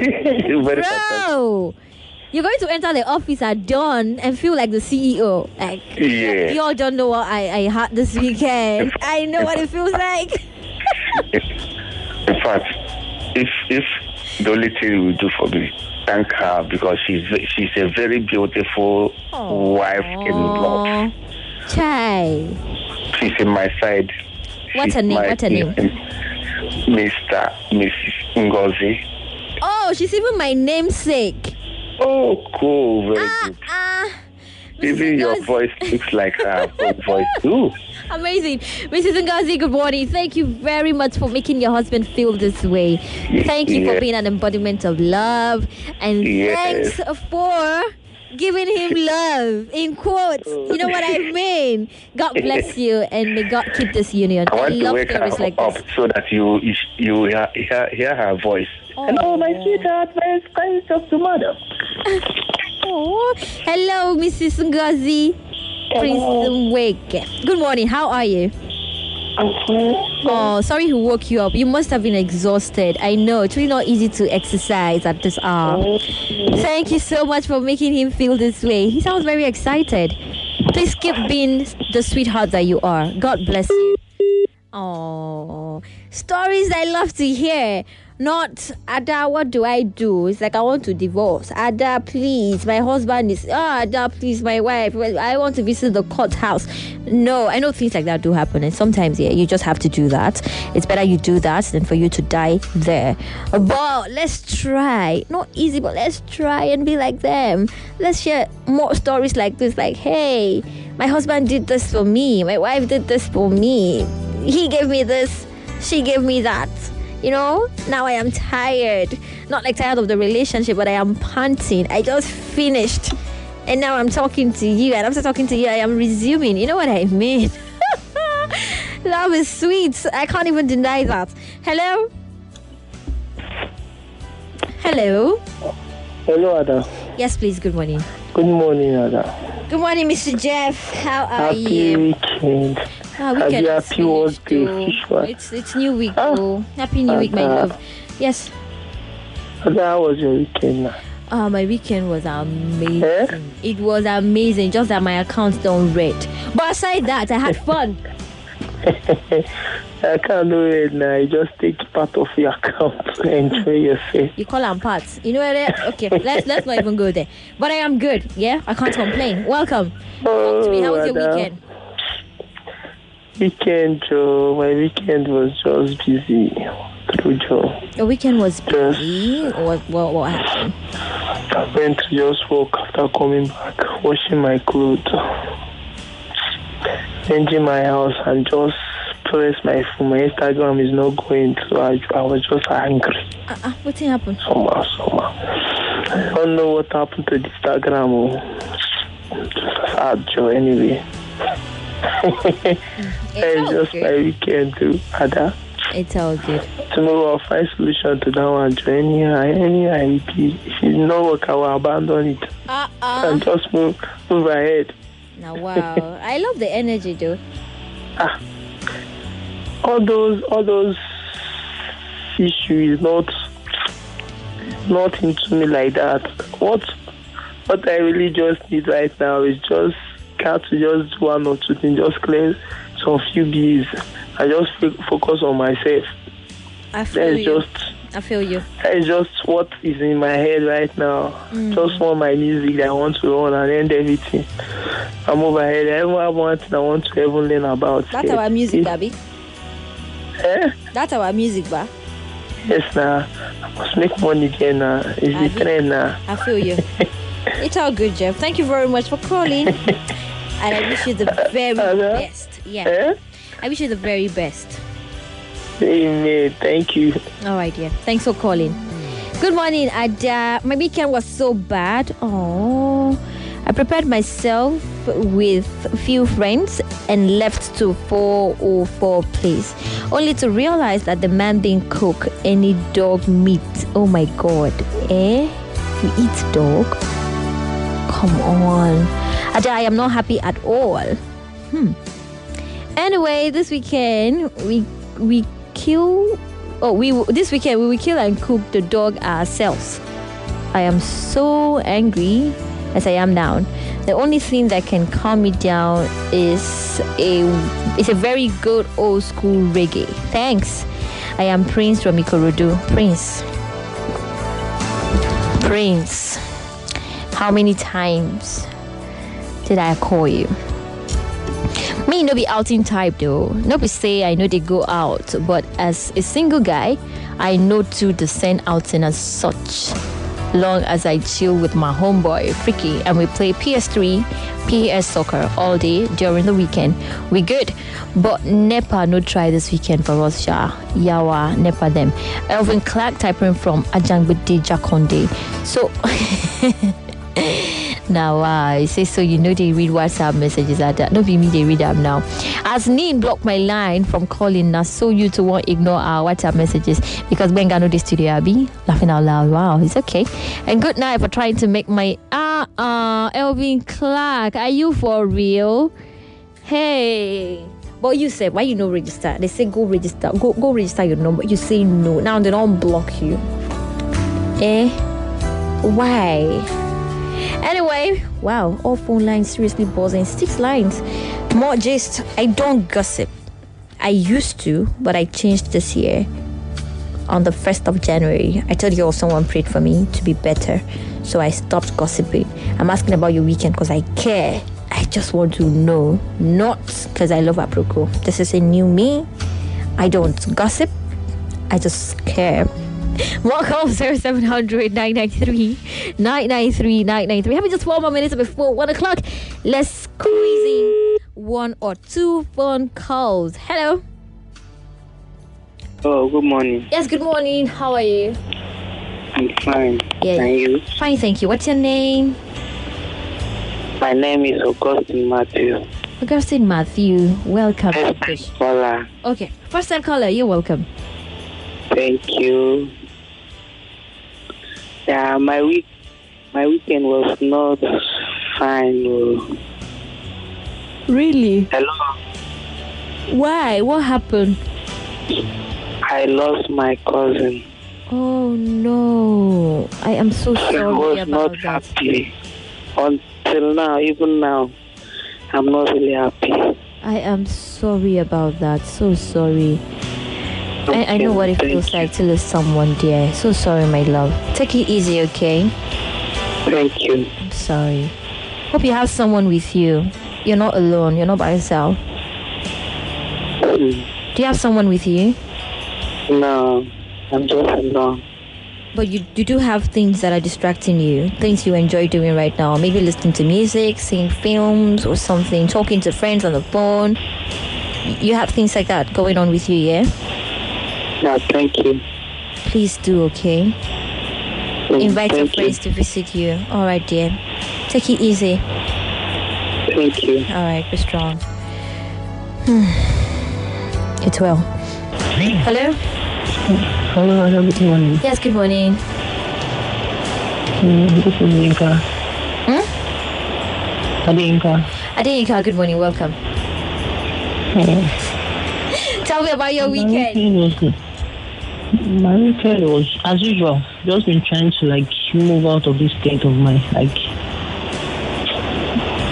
Bro, you're going to enter the office at dawn and feel like the CEO. Like, you all don't know what I had this weekend. I know what it feels like. In fact, if the only thing you will do for me, thank her, because she's a very beautiful wife in love. Chai. She's in my side. What's her name? Mrs. Ngozi. Oh, she's even my namesake. Oh, cool. Very good. Even your voice looks like her voice too. Amazing. Mrs. Ngozi, good morning. Thank you very much for making your husband feel this way. Thank you for being an embodiment of love. And thanks for giving him love, in quotes. You know what I mean? God bless you, and may God keep this union. I want to wake her up so that you hear her voice. Hello, my sweetheart. Can you talk to mother? Oh, hello, Mrs. Ngozi. Prince Wake. Good morning. How are you? Oh, sorry who woke you up. You must have been exhausted. I know. It's really not easy to exercise at this hour. Thank you so much for making him feel this way. He sounds very excited. Please keep being the sweetheart that you are. God bless you. Oh, stories I love to hear. Not, Ada, what do I do? It's like I want to divorce. Ada, please, my husband is... Ada, please, my wife. I want to visit the courthouse. No, I know things like that do happen. And sometimes, you just have to do that. It's better you do that than for you to die there. But let's try. Not easy, but let's try and be like them. Let's share more stories like this. Like, hey, my husband did this for me. My wife did this for me. He gave me this. She gave me that. You know, now I am tired. Not like tired of the relationship, but I am panting. I just finished. And now I'm talking to you. And after talking to you, I am resuming. You know what I mean? Love is sweet. I can't even deny that. Hello? Hello? Hello, Ada. Yes, please. Good morning. Good morning, Ada. Good morning, Mr. Jeff. How are you? Happy weekend. Weekend happy birthday. It's new week. Happy new week, my love. Yes. How was your weekend? My weekend was amazing. It was amazing. Just that my account don't rate. But aside that, I had fun. I can't do it now. You just take part of your account to enjoy yourself. You call them parts. You know what? Okay, let's not even go there. But I am good. Yeah, I can't complain. Welcome. Talk to me. How was your weekend? My weekend was just busy. Through Joe. Your weekend was busy? What happened? I went to just work after coming back, washing my clothes, changing my house, and just press my phone. My Instagram is not going, so I was just angry. What happened? Somehow. I don't know what happened to the Instagram. Just sad, Joe, anyway. It's just my weekend too, Ada. It's all good. Tomorrow I'll find solution to that one. Anyhow, if it not work, I will abandon it and just move ahead. Now, wow, I love the energy, though. All those issues not into me like that. What what I really just need right now is just to just do one or two things, just clear some few bills. I just focus on myself. I feel you. That is just what is in my head right now. Just want my music that I want to run and end everything. I'm overhead. I have one thing I want to ever learn about. That's our music, Abby. That's our music, ba? Yes, I must make money again now. It's the trend now. I feel you. It's all good, Jeff. Thank you very much for calling. And I wish you the very best. Yeah. I wish you the very best. Amen. Thank you. All right, dear. Thanks for calling. Good morning, Ada. My weekend was so bad. Oh, I prepared myself with a few friends and left to 404 place, only to realize that the man didn't cook any dog meat. Oh my God. You eat dog? Come on. Ada, I am not happy at all. Anyway, this weekend this weekend we will kill and cook the dog ourselves. I am so angry as I am now. The only thing that can calm me down is a very good old school reggae. Thanks. I am Prince from Ikorodu. Prince. How many times did I call you? Me no be outing type though. No be say I know they go out, but as a single guy, I know to descend outing as such. Long as I chill with my homeboy Freaky and we play PS3, PS soccer all day during the weekend, we good. But NEPA no try this weekend for us, Sha. Yawa, NEPA them. Elvin Clark typing from Ajangbede Jakonde. So now, I say so. You know they read WhatsApp messages at that. No, be me they read them now. As Nin blocked my line from calling, now so you to won't ignore our WhatsApp messages because Benga know the studio. I be laughing out loud. Wow, it's okay. And good night for trying to make my Elvin Clark. Are you for real? Hey. But you said why you no register? They say go register. Go register your number. You say no. Now they don't block you. Why? Anyway, wow, all phone lines seriously buzzing. 6 lines. More gist. I don't gossip. I used to, but I changed this year. On the 1st of January, I told you all someone prayed for me to be better. So I stopped gossiping. I'm asking about your weekend because I care. I just want to know. Not because I love Aproko. This is a new me. I don't gossip. I just care. Welcome 0700 993 993 993. Having just 4 more minutes before 1 o'clock. Let's squeeze in 1 or 2 phone calls. Hello. Oh, good morning. Yes, good morning. How are you? I'm fine. Yeah. And you? Fine, thank you. What's your name? My name is Augustine Matthew. Augustine Matthew. Welcome. First caller. Okay. First time caller. You're welcome. Thank you. Yeah, my weekend was not fine. Really? Hello. Why? What happened? I lost my cousin. Oh no! I am so sorry I was about not that. happy. Until now, even now, I'm not really happy. I am sorry about that. So sorry. I know what it feels like to lose someone dear. So sorry, my love. Take it easy, okay? Thank you. I'm sorry. Hope you have someone with you. You're not alone. You're not by yourself. Do you have someone with you? No, I'm just alone. But you do have things that are distracting you. Things you enjoy doing right now. Maybe listening to music, seeing films or something. Talking to friends on the phone. You have things like that going on with you, yeah? No, thank you. Please do, okay? Invite your friends to visit you. All right, dear. Take it easy. Thank you. All right, be strong. It's well. Hello? Hello, good morning. Yes, good morning. This is Yinka. Adeyinka, good morning. Welcome. Tell me about your weekend. My weekend was, as usual, just been trying to move out of this state of mind.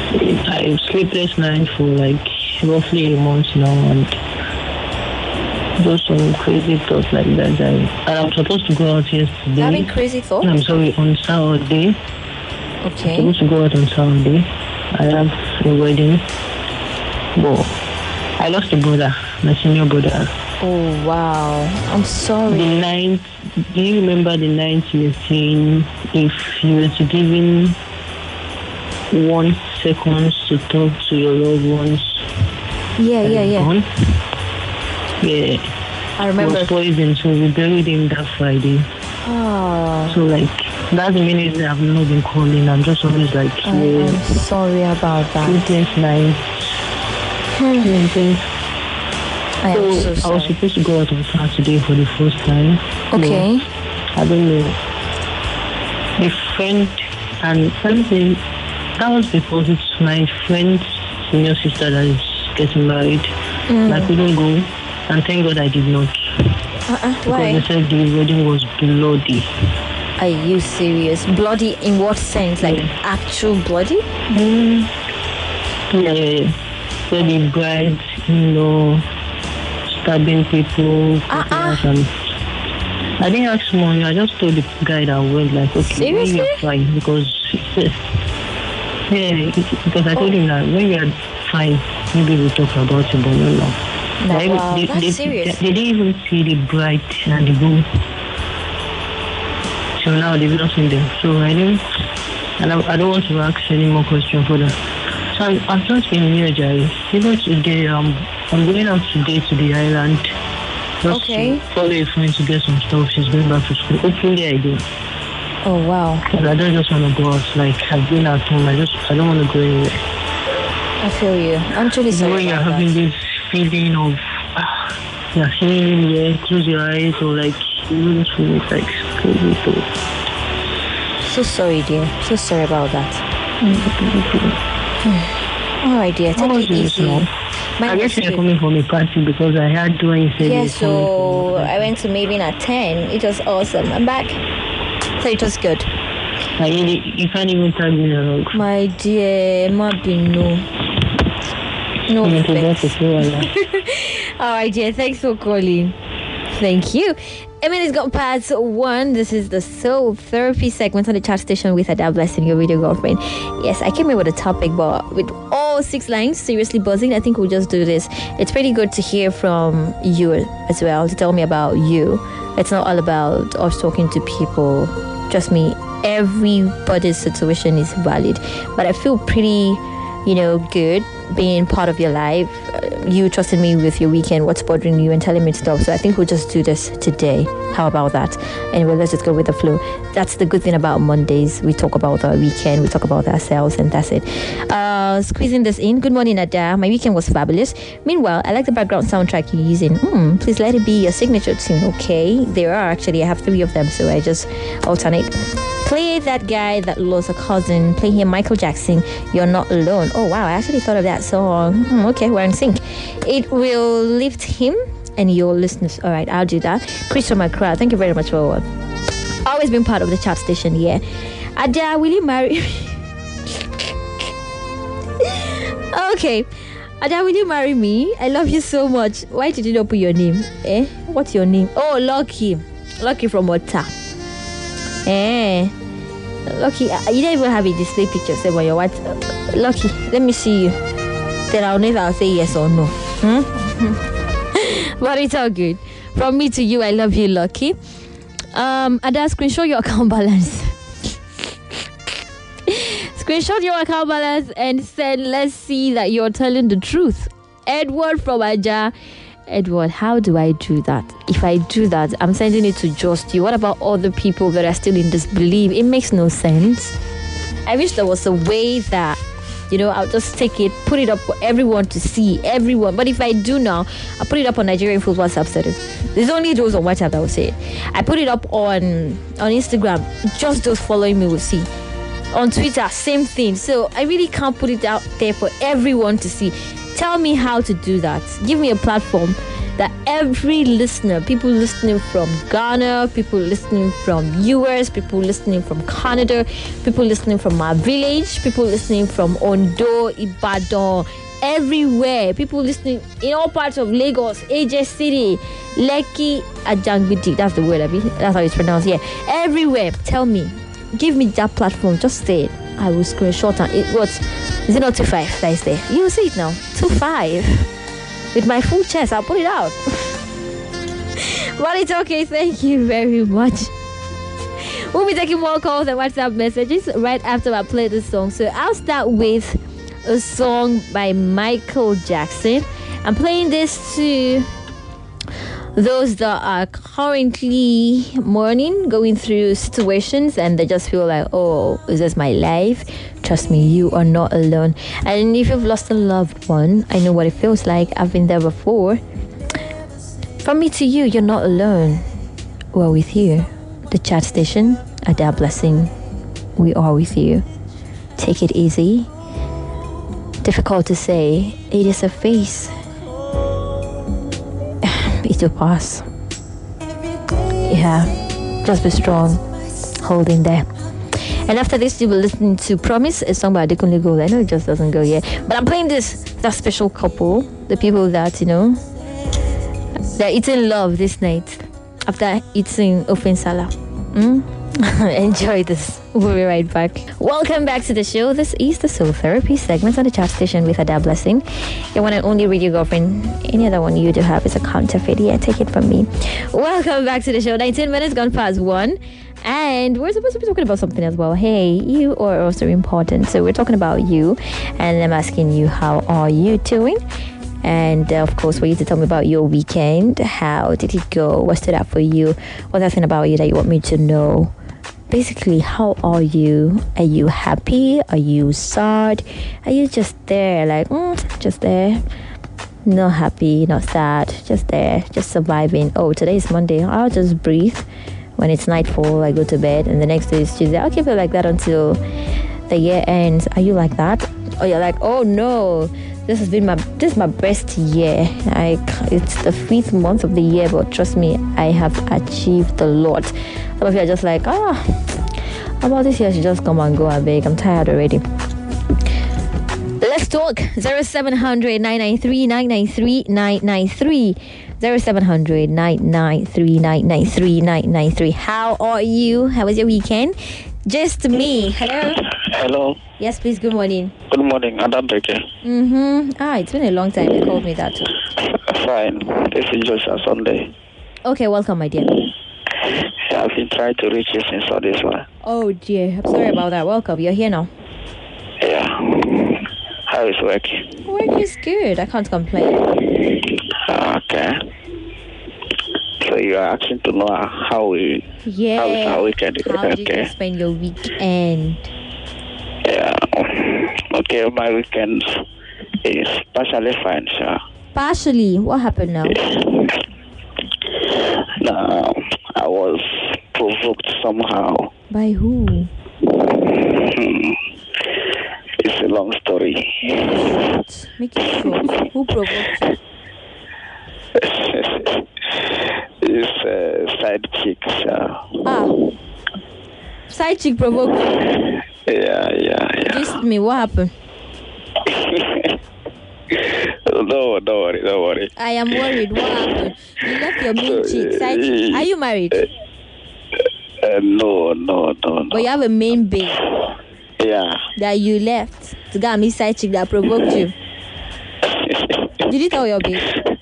I sleepless night for like roughly a month now, and just some crazy thoughts like that. And I'm supposed to go out yesterday. Having crazy thoughts? I'm sorry, on Saturday. Okay. I'm supposed to go out on Saturday. I have a wedding. But I lost a brother, my senior brother. Oh, wow. I'm sorry. The night, do you remember the night you were saying if you were to give in 1 second to talk to your loved ones? Yeah. Yeah. I remember. He was poisoned, so we buried him that Friday. Oh. So, like, that's the minute that I've not been calling. I'm just always like, I'm sorry about that. Sleepless nights. I am so sorry. I was supposed to go out on Saturday for the first time. Okay. I don't know. A friend and something, that was because it's my friend's senior sister that is getting married. I couldn't go, and thank God I did not. Why? Because they said the wedding was bloody. Are you serious? Bloody in what sense? Like actual bloody? Yeah. So the bride, stabbing people. And I didn't ask money. I just told the guy that went like, okay, seriously? When you're fine, because because I told him that when you're fine, maybe we'll talk about it, but no. Wow, that's serious. They didn't even see the bride and the groom. So now they've not seen them. So I don't want to ask any more questions for them. So I've just been here, Jerry. Even today, I'm going out today to the island. Just to follow a friend to get some stuff. She's going back to school. Hopefully I do. Oh, wow. Because I don't just want to go out. Like, I've been at home. I don't want to go anywhere. I feel you. I'm truly sorry. When you're having this feeling of, you're feeling here, close your eyes, or like, this feeling like crazy. So sorry, dear. So sorry about that. All right, dear. Take it easy. I guess you're coming from a party because I had when you said. Yeah, so I went to maybe at 10. It was awesome. I'm back. So it was good. You can't even tag me along. My dear, no. All right, dear. Thanks for calling. Thank you. Emily's got part 1. This is the Soul Therapy segment on the chat station with Ada Blessing, your radio girlfriend. Yes, I came here with a topic, but with all 6 lines seriously buzzing, I think we'll just do this. It's pretty good to hear from you as well, to tell me about you. It's not all about us talking to people. Trust me, everybody's situation is valid. But I feel pretty, good being part of your life. You trusting me with your weekend, what's bothering you, and telling me stuff. So I think we'll just do this today. How about that? Anyway, let's just go with the flow. That's the good thing about Mondays. We talk about our weekend, we talk about ourselves, and that's it. Squeezing this in. Good morning, Ada. My weekend was fabulous. Meanwhile, I like the background soundtrack you're using. Please let it be your signature tune. Okay, there are actually. I have 3 of them, so I just alternate. Play that guy that lost a cousin. Play him Michael Jackson, You're Not Alone. Oh, wow. I actually thought of that song. Okay, we're in sync. It will lift him and your listeners. All right, I'll do that. Chris from Accra, thank you very much for always been part of the chat station. Yeah. Ada, will you marry? Okay. Ada, will you marry me? I love you so much. Why did you not put your name? What's your name? Oh, Lucky. Lucky from Ota. Lucky, you don't even have a display picture. Say, well, you're what? Lucky, let me see you. Then I'll say yes or no. But it's all good. From me to you, I love you, Lucky. Ada, screenshot your account balance. Screenshot your account balance and send. Let's see that you're telling the truth. Edward from Aja. Edward, how do I do that? If I do that, I'm sending it to just you. What about other people that are still in disbelief? It makes no sense. I wish there was a way that, I'll just take it, put it up for everyone to see, everyone. But if I do now, I'll put it up on Nigerian Football Subsidy. There's only those on WhatsApp that will say it. I put it up on Instagram. Just those following me will see. On Twitter, same thing. So I really can't put it out there for everyone to see. Tell me how to do that. Give me a platform. that every listener, people listening from Ghana, people listening from US, people listening from Canada, people listening from my village, people listening from Ondo, Ibadan, everywhere, people listening in all parts of Lagos, AJ City, Lekki, Ajangbidi, that's the word, that's how it's pronounced here. Everywhere, tell me, give me that platform, just say it. I will screenshot and is it not 2.5 that is there? You'll see it now. 2.5. With my full chest, I'll put it out. But it's okay, thank you very much. We'll be taking more calls and WhatsApp messages right after I play this song. So I'll start with a song by Michael Jackson. I'm playing this to those that are currently mourning, going through situations, and they just feel like, oh, is this my life? Trust me, you are not alone. And if you've lost a loved one, I know what it feels like. I've been there before. From me to you, you're not alone. We're with you. The chat station, Ada Blessing, we are with you. Take it easy. Difficult to say. It is a phase. It will pass. Yeah, just be strong. Hold in there. And after this, you will listen to Promise, a song by Adekunle Gold. I know it just doesn't go yet, but I'm playing that special couple, the people that, they're eating love this night after eating Ofensala. Enjoy this. We'll be right back. Welcome back to the show. This is the Soul Therapy segment on the chat station with Ada Blessing, your one and only radio girlfriend. Any other one you do have is a counterfeit. Yeah, take it from me. Welcome back to the show. 19 minutes gone past 1. And we're supposed to be talking about something as well. Hey, you are also important. So we're talking about you. And I'm asking you, how are you doing? And of course, for you to tell me about your weekend. How did it go? What stood out for you? What's that thing about you that you want me to know? Basically, how are you? Are you happy? Are you sad? Are you just there, like, just there? Not happy, not sad, just there, just surviving. Oh, today is Monday. I'll just breathe. When it's nightfall, I go to bed, and the next day is Tuesday. I'll keep it like that until the year ends. Are you like that? Or you're like, oh no, this is my best year. It's the 5th month of the year, but trust me, I have achieved a lot. Some of you are just like, about this year should just come and go. I beg, I'm tired already. Let's talk. 0700 993 993 993. 0700 993 993 993. How are you? How was your weekend? Just me. Hello. Hello. Yes, please. Good morning. Good morning, Adam Beke. It's been a long time. You called me that too. Fine. This is Joshua Sunday. Okay, welcome, my dear. I've been trying to reach you since all this one. Oh dear, I'm sorry about that. Welcome. You're here now. Yeah. How is work? Work is good. I can't complain. Okay. So you are asking to know how is our weekend? How did you spend your weekend? Yeah. Okay, my weekend is partially fine, sir. Partially? What happened now? Now, I was provoked somehow. By who? It's a long story. Make it short. Who provoked you? It's a side chick, sir. Side chick provoked you? Yeah. Just me, what happened? Don't worry. I am worried. What happened? You left your main chick, side chick. Are you married? No. But you have a main babe. Yeah. That you left to get me side chick that provoked you. Did you tell your babe?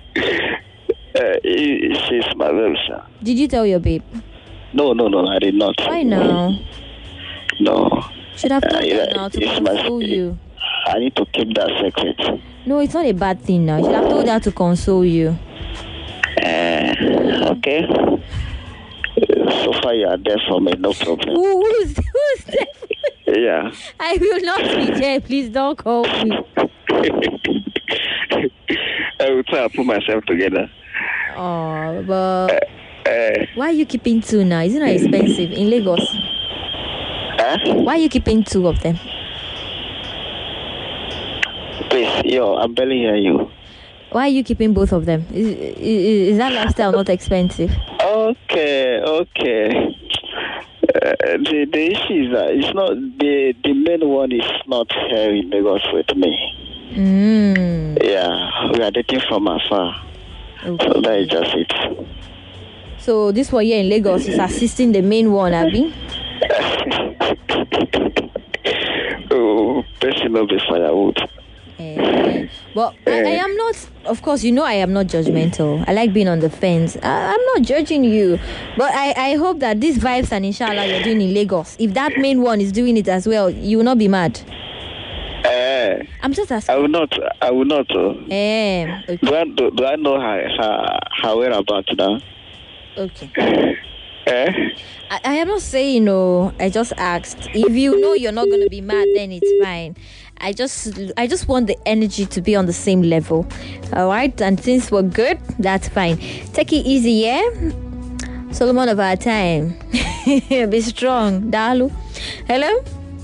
She's my babe, sir. Did you tell your babe? No, I did not. Why now? No. Should have told her now to console you. I need to keep that secret. No, it's not a bad thing now. You should have told her to console you. Okay. So far you are there for me, no problem. Who's there? Yeah. I will not be there. Please don't call me. I will try to put myself together. Oh, but why are you keeping two now? Isn't it expensive in Lagos? Why are you keeping two of them? Please, I'm barely hearing you. Why are you keeping both of them? Is that lifestyle not expensive? Okay. The issue is that it's not the main one is not here in Lagos with me. Yeah, we are dating from afar. Okay. So that is just it. So this one here in Lagos is assisting the main one, Abby? Oh, person will be firewood. But I am not, of course, I am not judgmental. I like being on the fence. I'm not judging you. But I hope that these vibes and inshallah you're doing in Lagos, if that main one is doing it as well, you will not be mad. I'm just asking. I will not. Okay. Do I know her whereabouts now? Okay. I am not saying no. I just asked. If you know you're not going to be mad, then it's fine. I just want the energy to be on the same level. All right? And since we're good, that's fine. Take it easy, yeah? Solomon of our time. Be strong. Dalu. Hello?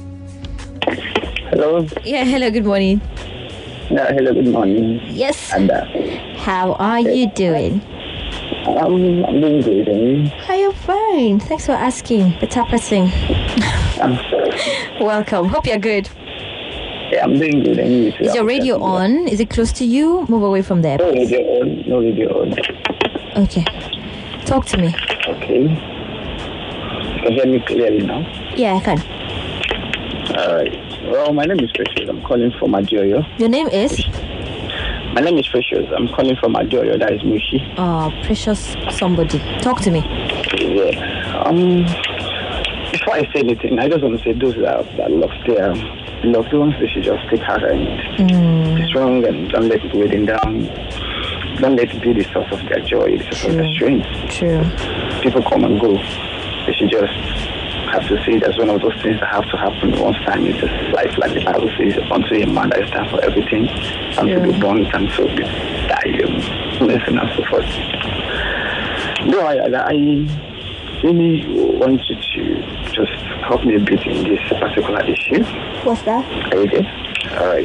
Hello? Yeah, hello, good morning. Yeah, hello, good morning. Yes. And, how are you doing? I'm doing good, and you? I am fine. Thanks for asking. Better person. Welcome. Hope you're good. Yeah, I'm doing good, and you? Is your radio on? Is it close to you? Move away from there. No radio on. No radio on. Okay. Talk to me. Okay. You can hear me clearly now? Yeah, I can. All right. Well, my name is Precious. I'm calling from Ajoyo. Your name is? My name is Precious. I'm calling from Ajoyo. That is Mushi. Oh, Precious somebody. Talk to me. Yeah. Before I say anything, I just want to say those that love their loved ones, they should just take heart and be strong and don't let it weigh them down. Don't let it be the source of their joy, the source of their strength. True. People come and go. They should just have to see it as one of those things that have to happen once time. It's just life, like the Bible says, unto a man that is time for everything, and to be born, and to be die, listen and so forth. No, I really want you to just help me a bit in this particular issue. What's that? Are you there? All right.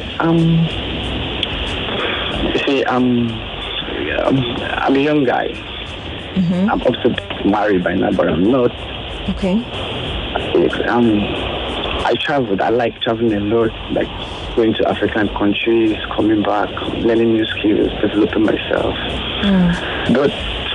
You see, I'm a young guy. Mm-hmm. I'm also married by now, but I'm not. Okay. I traveled. I like traveling a lot, like going to African countries, coming back, learning new skills, developing myself. But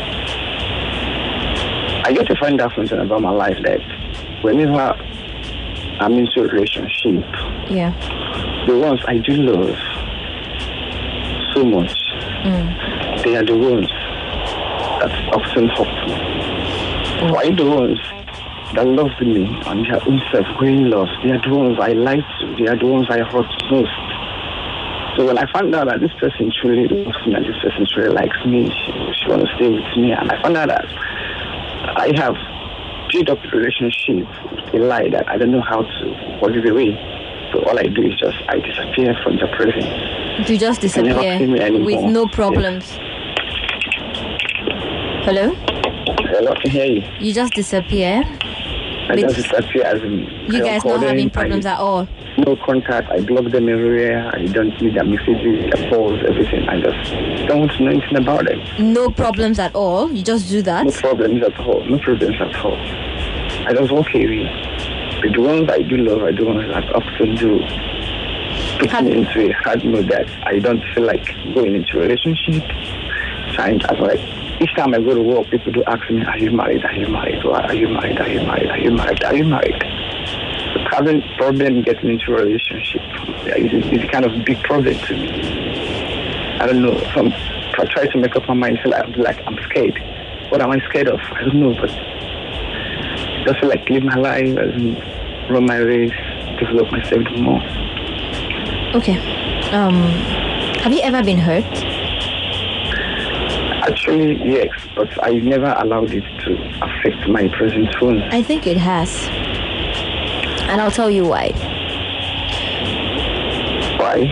I get to find out something about my life that whenever I'm into a relationship, the ones I do love so much, they are the ones that often hurt me. Why the ones that love me on their own self-growing love? They are the ones I like to. They are the ones I hurt most. So when I found out that this person truly loves me and this person truly likes me, she wants to stay with me, and I found out that I have built up a relationship with a lie that I don't know how to put it away. So all I do is I disappear from the presence. You just disappear with no problems. Yes. Hello? Hello, I can hear you. You just disappear? I just disappear as in... You guys not having problems at all? No contact. I block them everywhere. I don't need their messages, their calls, everything. I just don't want to know anything about them. No problems at all? You just do that? No problems at all. No problems at all. I just walk away. But the ones I do love, I do ones that often do put me into a hard mode that I don't feel like going into a relationship. Each time I go to work, people do ask me, are you married? Are you married? Or are you married? Are you married? Are you married? Are you married? But having a problem getting into a relationship is a kind of big problem to me. I don't know. So I try to make up my mind, feel like I'm scared. What am I scared of? I don't know, but just feel like live my life, run my race, develop myself more. Okay. Have you ever been hurt? Actually, yes, but I never allowed it to affect my present phone. I think it has. And I'll tell you why. Why?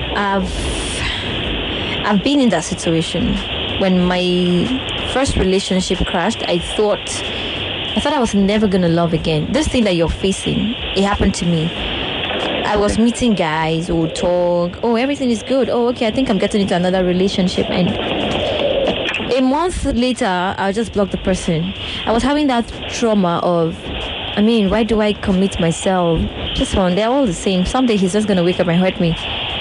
I've been in that situation. When my first relationship crashed, I thought I was never going to love again. This thing that you're facing, it happened to me. I was meeting guys who would talk. Oh, everything is good. Oh, okay, I think I'm getting into another relationship. And a month later, I'll just block the person. I was having that trauma of, why do I commit myself? This one, they're all the same. Someday he's just going to wake up and hurt me.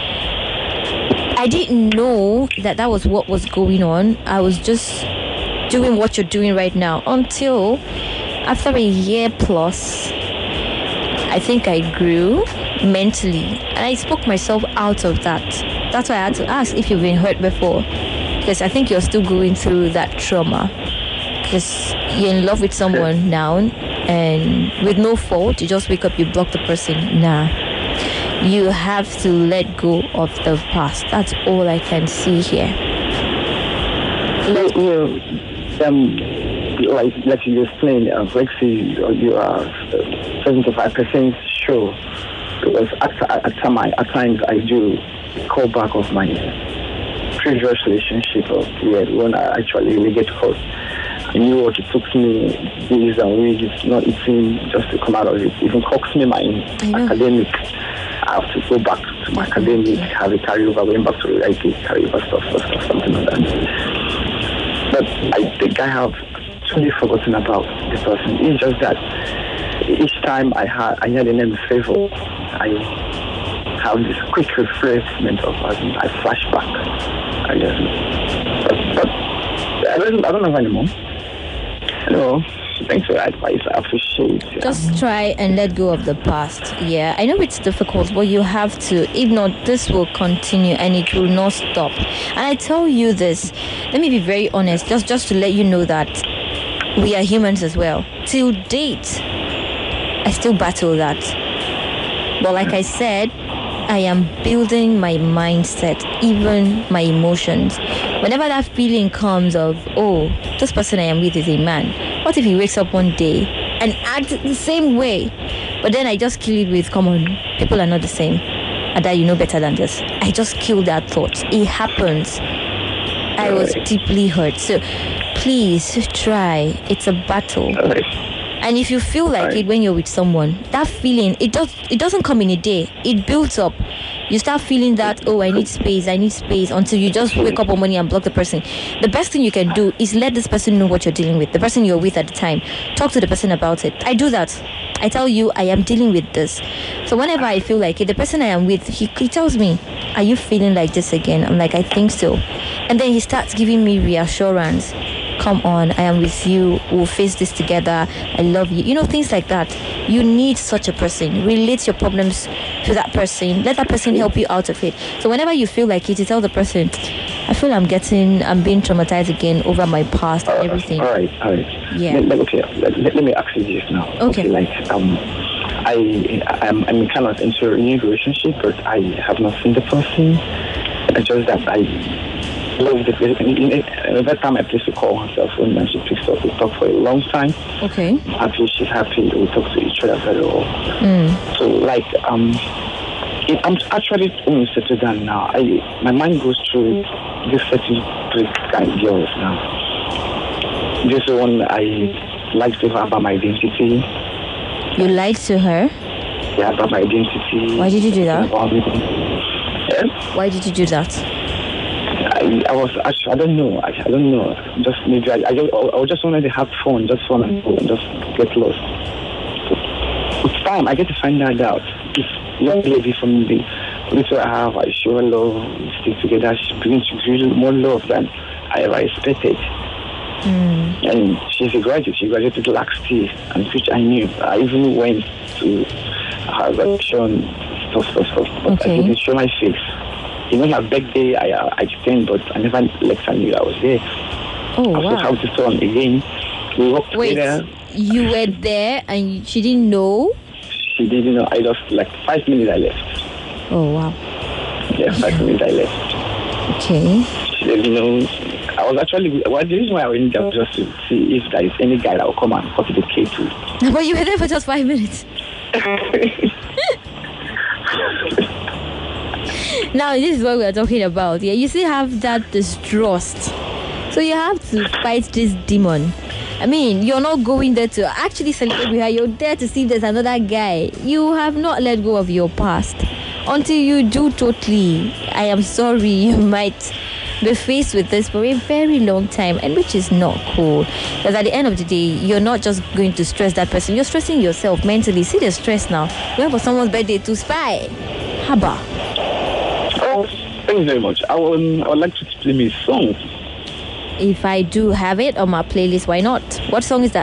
I didn't know that was what was going on. I was just doing what you're doing right now until after a year plus, I think I grew mentally and I spoke myself out of that. That's why I had to ask if you've been hurt before, because I think you're still going through that trauma because you're in love with someone now and with no fault, you just wake up, you block the person. Nah, you have to let go of the past. That's all I can see here. Like you explained, Brexit, you are 75% sure, because at times I do call back of my previous relationship when I actually really get caught. I knew what it took me days and weeks not eating just to come out of it. Even cost me my academic. I have to go back to my academic, have a carryover, going back to the IT, carryover stuff, something like that. But I think I have totally forgotten about the person. It's just that each time I had a name favor, I have this quick refreshment of I flashback. But I don't know anymore. No, thanks for the advice. I appreciate it. Just try and let go of the past. Yeah, I know it's difficult, but you have to. If not, this will continue and it will not stop. And I tell you this, let me be very honest, just to let you know that we are humans as well. Till date, I still battle that. But like I said, I am building my mindset, even my emotions. Whenever that feeling comes of, oh, this person I am with is a man. What if he wakes up one day and acts the same way? But then I just kill it with, come on, people are not the same. And that you know better than this. I just kill that thought. It happens. I was deeply hurt. So please try. It's a battle. And if you feel like it when you're with someone, that feeling, it doesn't come in a day. It builds up. You start feeling that, oh, I need space, until you just wake up one morning and block the person. The best thing you can do is let this person know what you're dealing with, the person you're with at the time. Talk to the person about it. I do that. I tell you, I am dealing with this. So whenever I feel like it, the person I am with, he tells me, are you feeling like this again? I'm like, I think so. And then he starts giving me reassurance. Come on, I am with you. We'll face this together. I love you. Things like that. You need such a person. Relate your problems to that person. Let that person help you out of it. So whenever you feel like it, you tell the person, I feel I'm being traumatized again over my past and everything. All right. Yeah. Let me ask you this now. Okay. I'm kind of into a new relationship, but I have not seen the person. It's just that I love the person. That time I placed a call on her phone and she picks up. We talk for a long time. Okay. Happy, she's happy. We talk to each other very well. So I'm actually going to settle down now. My mind goes through this 33 kind of girls now. This one I like to have about my identity. You lied to her? Yeah, about my identity. Why did you do that? Yeah? Why did you do that? I was actually, I don't know. Just maybe I just wanted to have fun. Just want to go and just get lost. With time, I get to find that out. This young lady from the little I have, I show her love, we stick together. She brings more love than I ever expected. And she's a graduate. She graduated last year, and which I knew. I even went to her graduation stuff. But I didn't show my face. Even her birthday, I extended, but I never let her know I was there. Oh, wow. After how to turn again, we walked together. You were there and she didn't know? She didn't know. I just, 5 minutes I left. Oh, wow. Yeah, 5 minutes I left. Okay. She didn't know. I was actually, the reason why I went there was just to see if there is any guy that will come and cut the cake to. But you were there for just 5 minutes. Now, this is what we are talking about. Yeah, you still have that distrust. So you have to fight this demon. I mean, you're not going there to actually celebrate with her. You're there to see there's another guy. You have not let go of your past. Until you do totally, I am sorry, you might be faced with this for a very long time, and which is not cool. Because at the end of the day, you're not just going to stress that person. You're stressing yourself mentally. See the stress now. You have for someone's birthday to spy. Haba. Oh, thank you very much. I would like to play me a song. If I do have it on my playlist, why not? What song is that?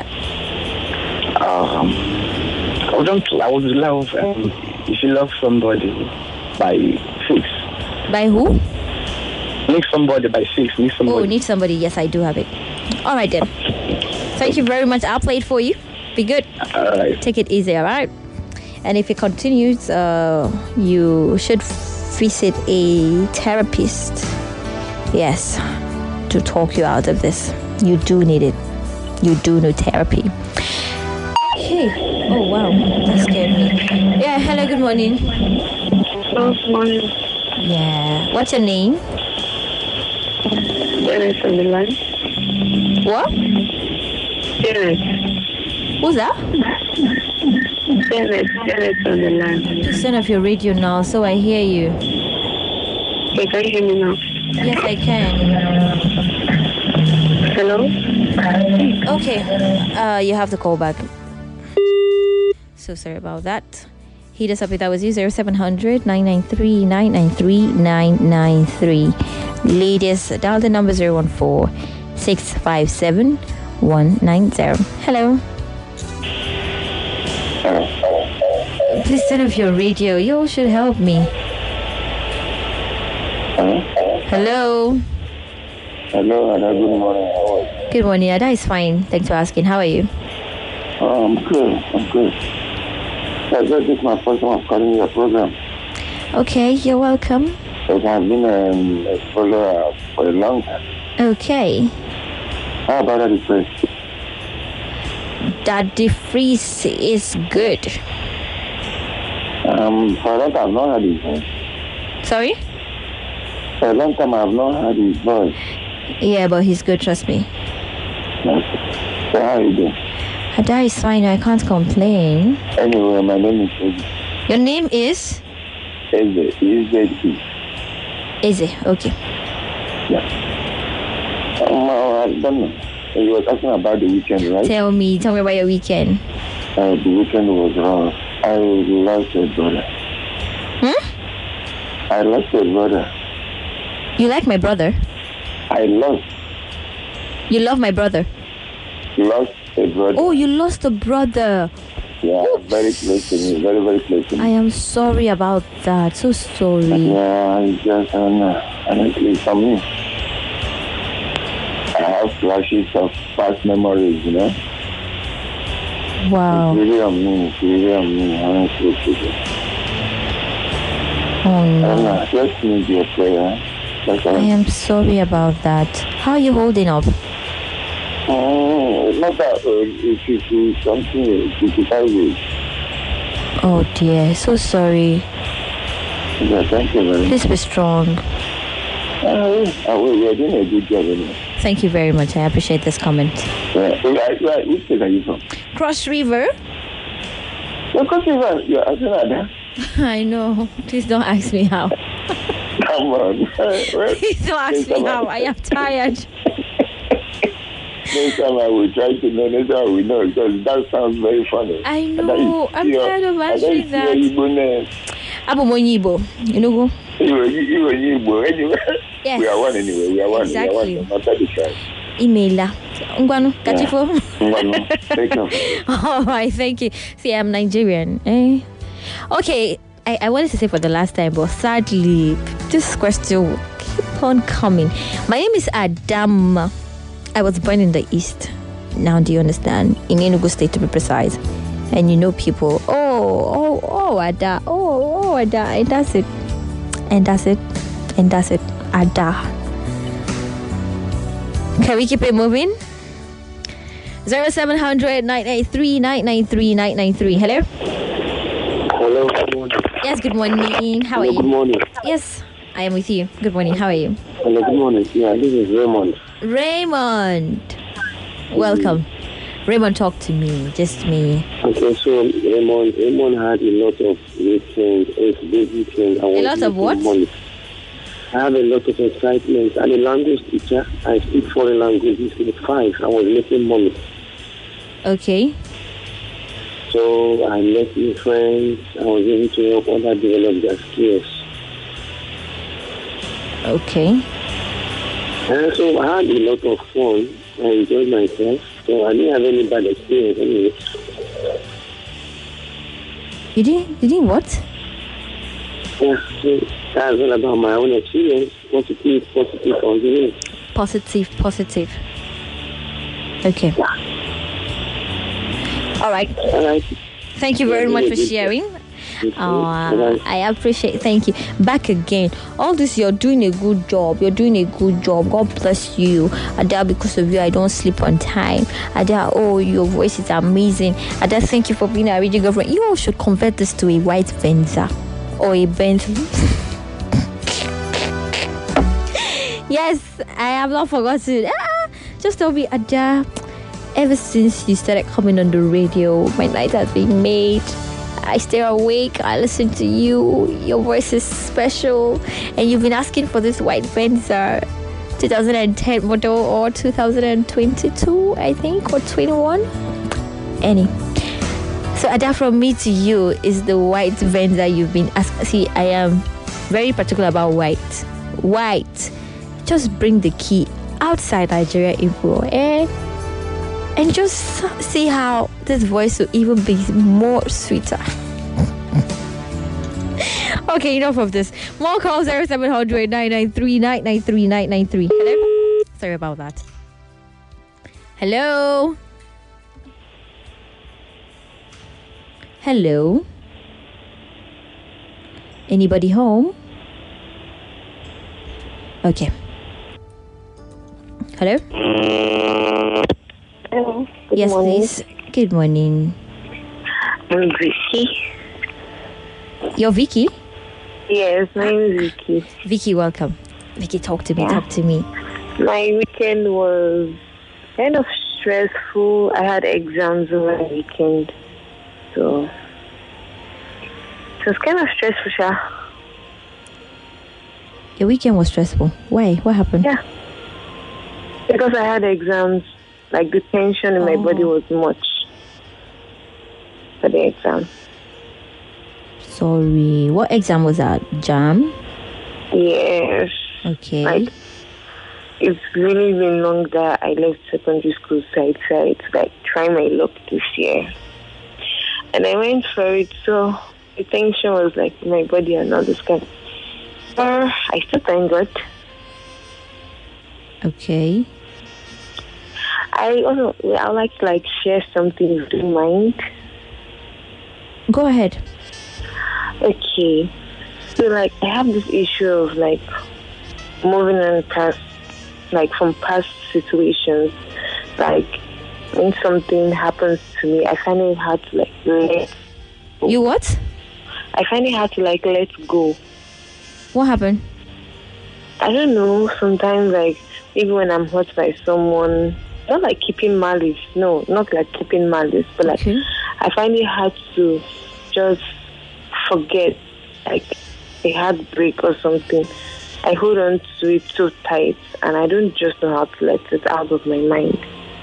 I would love If You Love Somebody by Six. By who? Need Somebody by Six. Need Somebody. Oh, Need Somebody. Yes, I do have it. All right then. Thank you very much. I'll play it for you. Be good. All right. Take it easy, all right? And if it continues, you should visit a therapist. Yes, to talk you out of this. You do need it. You do need therapy. Hey. Oh, wow. That scared me. Yeah, hello, good morning. Hello, good morning. Yeah. What's your name? Janet on the line. What? Janet. Who's that? Janet on the line. Please turn off your radio now so I hear you. Okay, can you hear me now? Yes, I can. Hello? Okay. You have to call back. So sorry about that. Hit us up if that was you. 0700 993 993 993. Ladies, dial the number 014 657 190. Hello. Please turn off your radio. You all should help me. Hello. Hello, Ada. Good morning. How are you? Good morning, Ada. Is fine. Thanks for asking. How are you? I'm good. This is my first time calling your program. Okay, you're welcome. I've been a follower for a long time. Okay. How about Daddy Freeze? Daddy Freeze is good. For a long time I've not heard his voice. Sorry? For a long time I've not heard his voice. Yeah, but he's good, trust me. So how are you doing? Ada is fine, I can't complain. Anyway, my name is Eze. Your name is? Eze. E-Z-E. Eze, okay. Yeah. I don't know. You were talking about the weekend, right? Tell me about your weekend. The weekend was wrong. I lost a brother. I lost a brother. You like my brother? I lost. You love my brother? Lost a brother. Oh, you lost a brother. Yeah, very close to me. Very, very close to me. I am sorry about that. So sorry. Yeah, it's just honestly for me. I have flashes of past memories, you know. Wow. It's really on me, honestly speaking. Oh no. I just need your prayer. That's all. I am sorry about that. How are you holding up? Not that it is something 55 years. Oh dear, so sorry. Yeah, thank you very much. Please be strong. We are doing a good job anyway. Thank you very much. I appreciate this comment. Which state are you from? Cross River. Cross River? You're asking that? I know. Please don't ask me how. Come on. Please don't ask me how. I am tired. Next time I will try to know. Next time I will know because that sounds very funny. I know. I'm tired of answering that. Abu Monyibo. You know? Igbo. Anyway. Yes. We are one anyway. We are one. Exactly. We are one. Not that different. Email. Ngwanu, kachifo. Ngwanu. Take care. All right, thank you. See, I'm Nigerian. Okay, I wanted to say for the last time, but sadly, this question will keep on coming. My name is Adam. I was born in the East. Now, do you understand? In Enugu State, to be precise. And you know people, Ada. Oh, Ada. And that's it. Ada. Can we keep it moving? 0700 983 993 993. Hello? Hello, good morning. Yes, good morning. How are you? Good morning. Yes, I am with you. Good morning. How are you? Hello, good morning. Yeah, this is Raymond. Raymond. Welcome. Raymond, talk to me. Just me. Okay, so Raymond had a lot of weekends. It's big weekend. A lot of what? Money. I have a lot of excitement. I'm a language teacher. I speak foreign languages with 5. I was making money. Okay. So I met new friends. I was able to help others develop their skills. Okay. And so I had a lot of fun. I enjoyed myself. So I didn't have any bad experience anyway. You didn't what? Yeah, so that's all about my own experience. Positive continuous. Positive. Okay. Yeah. All right. Thank you very much for sharing. I appreciate. Thank you. Back again. All this, you're doing a good job. God bless you. Ada, because of you, I don't sleep on time. Ada, oh, your voice is amazing. Ada, thank you for being a radio girlfriend. You all should convert this to a white Venza or a Bentley. Yes, I have not forgotten. Just tell me, Ada. Ever since you started coming on the radio, my night has been made. I stay awake, I listen to you, your voice is special, and you've been asking for this white Venza 2010 model or 2022, I think, or 21. So Ada, from me to you is the white Venza you've been asking. See, I am very particular about white. Just bring the key outside Nigeria Info and just see how this voice will even be more sweeter. Okay, enough of this. More calls 0700 993 993 993. Hello? Sorry about that. Hello? Hello? Anybody home? Okay. Hello? Hello. Yes, morning. Please. Good morning. I'm Vicky. You're Vicky? Yes, my name is Vicky. Vicky, welcome. Vicky, talk to me. My weekend was kind of stressful. I had exams over the weekend. So it was kind of stressful, Sha. Your weekend was stressful. Why? What happened? Yeah. Because I had exams. Like the tension in my body was much for the exam. Sorry. What exam was that? JAM? Yes. Okay. Like, it's really been long that I left secondary school, so I tried to like try my luck this year. And I went for it, so the tension was like in my body and all this kind. I still thank God. Okay. I would like to share something if you don't mind. Go ahead. Okay. So I have this issue of moving on past, from past situations. When something happens to me, I find it hard to let go. You what? I find it hard to let go. What happened? I don't know. Sometimes even when I'm hurt by someone, not keeping malice. No, not keeping malice, but okay. I find it hard to just forget a heartbreak or something. I hold on to it so tight, and I don't just know how to let it out of my mind.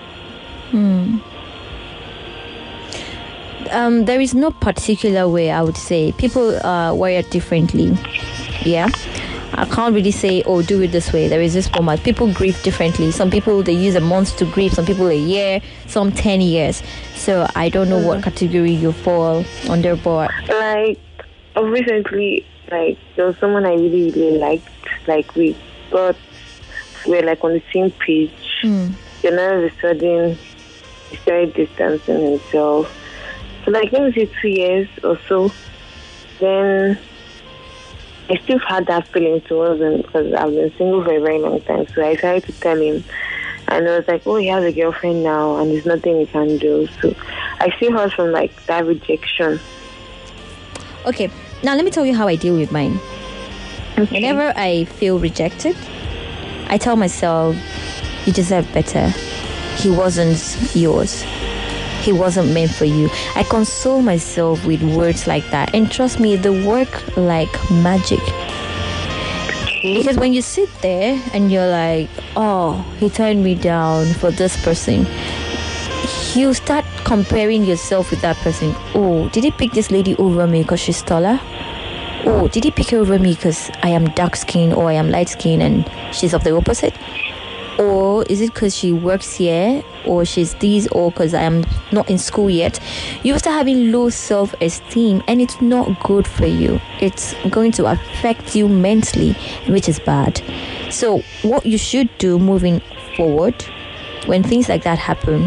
There is no particular way, I would say. People wire differently. Yeah. I can't really say, do it this way. There is this format. People grieve differently. Some people, they use a month to grieve. Some people a year. Some 10 years. So I don't know what category you fall under, but... Recently, there was someone I really, really liked. We're on the same page. Then all of a sudden, he started distancing himself. So let me say 2 years or so. Then... I still had that feeling towards him because I've been single for a very long time. So I tried to tell him, and I was he has a girlfriend now, and there's nothing he can do. So I still heard from that rejection. Okay, now let me tell you how I deal with mine. Okay. Whenever I feel rejected, I tell myself, you deserve better. He wasn't yours. he wasn't meant for you. I console myself with words like that, and trust me, they work like magic. Because when you sit there and you're like, oh, he turned me down for this person, you start comparing yourself with that person. Oh, did he pick this lady over me because she's taller? Oh, did he pick her over me because I am dark skinned or I am light skinned and she's of the opposite? Or is it because she works here, or she's this, or because I am not in school yet? You start having low self-esteem, and it's not good for you. It's going to affect you mentally, which is bad. So what you should do moving forward, when things like that happen,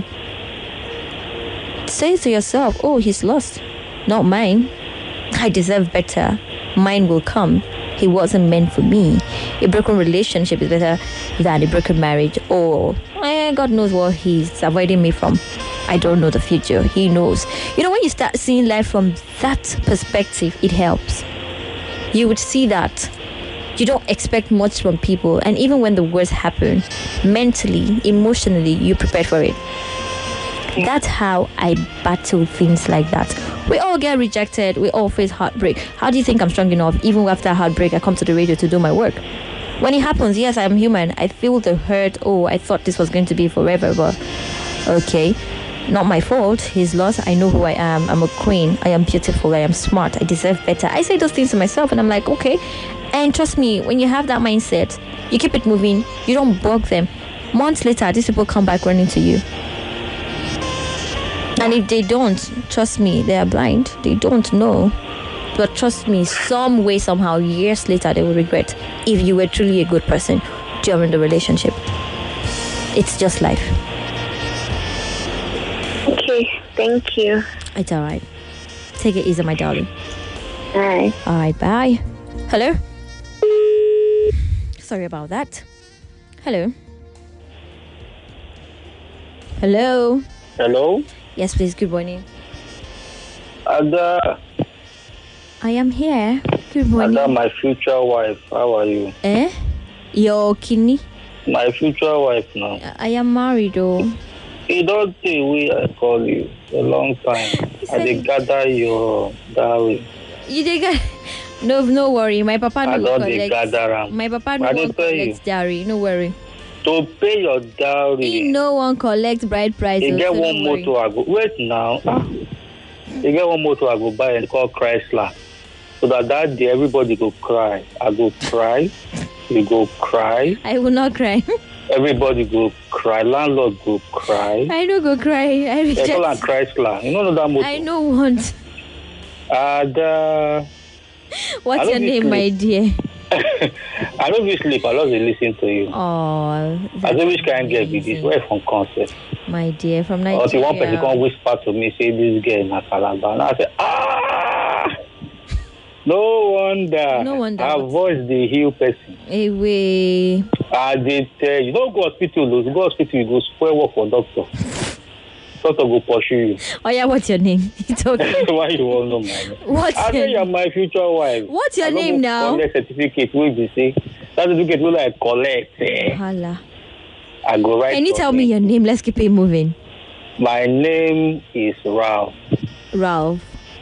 say to yourself, oh, he's lost, not mine. I deserve better. Mine will come. He wasn't meant for me. A broken relationship is better than a broken marriage. Or God knows what he's avoiding me from. I don't know the future. He knows. You know, when you start seeing life from that perspective, it helps. You would see that you don't expect much from people. And even when the worst happen, mentally, emotionally, you prepare for it. That's how I battle things like that. We all get rejected. We all face heartbreak. How do you think I'm strong enough? Even after heartbreak, I come to the radio to do my work. When it happens, yes, I am human. I feel the hurt. Oh, I thought this was going to be forever, but okay. Not my fault. He's lost. I know who I am. I'm a queen. I am beautiful. I am smart. I deserve better. I say those things to myself, and I'm like, okay. And trust me, when you have that mindset, you keep it moving. You don't bug them. Months later, these people come back running to you. And if they don't, trust me, they are blind. They don't know. But trust me, some way, somehow, years later, they will regret if you were truly a good person during the relationship. It's just life. Okay, thank you. It's all right. Take it easy, my darling. Bye. All right, bye. Hello? Sorry about that. Hello? Hello? Hello? Yes, please. Good morning. Ada. I am here. Good morning. Ada, my future wife. How are you? Your kidney? My future wife now. I am married, though. You don't think I call you a long time. I dey gather your dowry. You dey gather? No worry. My papa no will collect. My papa no will collect dowry. No worry. To pay your dowry. No one collects bride price. You get one motor I go. Wait now. You get one motor I go buy and call Chrysler. So that day everybody go cry. I go cry. You go cry. I will not cry. Everybody go cry. Landlord go cry. I don't go cry. I reject. They call it Chrysler. You know that motor? I know want. What's your name, my dear? I don't wish sleep. I love to listen to you. Oh, I don't wish can get with this. Where from concert? My dear, from Nigeria. Or one person can whisper to me, say this girl in Calabar. And I say, no wonder. Her voice the heal person. Away. I did tell you, don't go hospital. Go hospital, you go spoil work for doctor. Doctor go pursue you. Oh yeah, what's your name? It's okay. Why you won't know my name? What's I know you're my future wife. What's your name now? Collect certificate. Will be say that certificate will I collect. Hala. I go right. Can you tell me your name? Let's keep it moving. My name is Ralph. Ralph.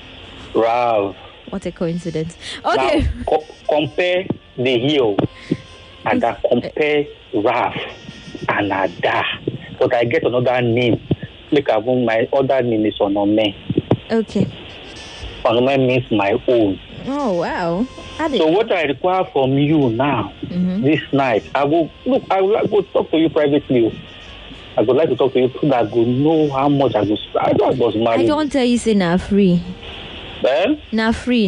What a coincidence. Okay. Now, compare the hill and I compare Ralph and Ada. But I get another name. Like my other name is Onome. Okay. Onome means my own. Oh wow. So what I require from you now, this night, I would like to talk to you privately. I would like to talk to you so that I will know how much I will spend. I was married. I don't tell you say na free. Well? Na free.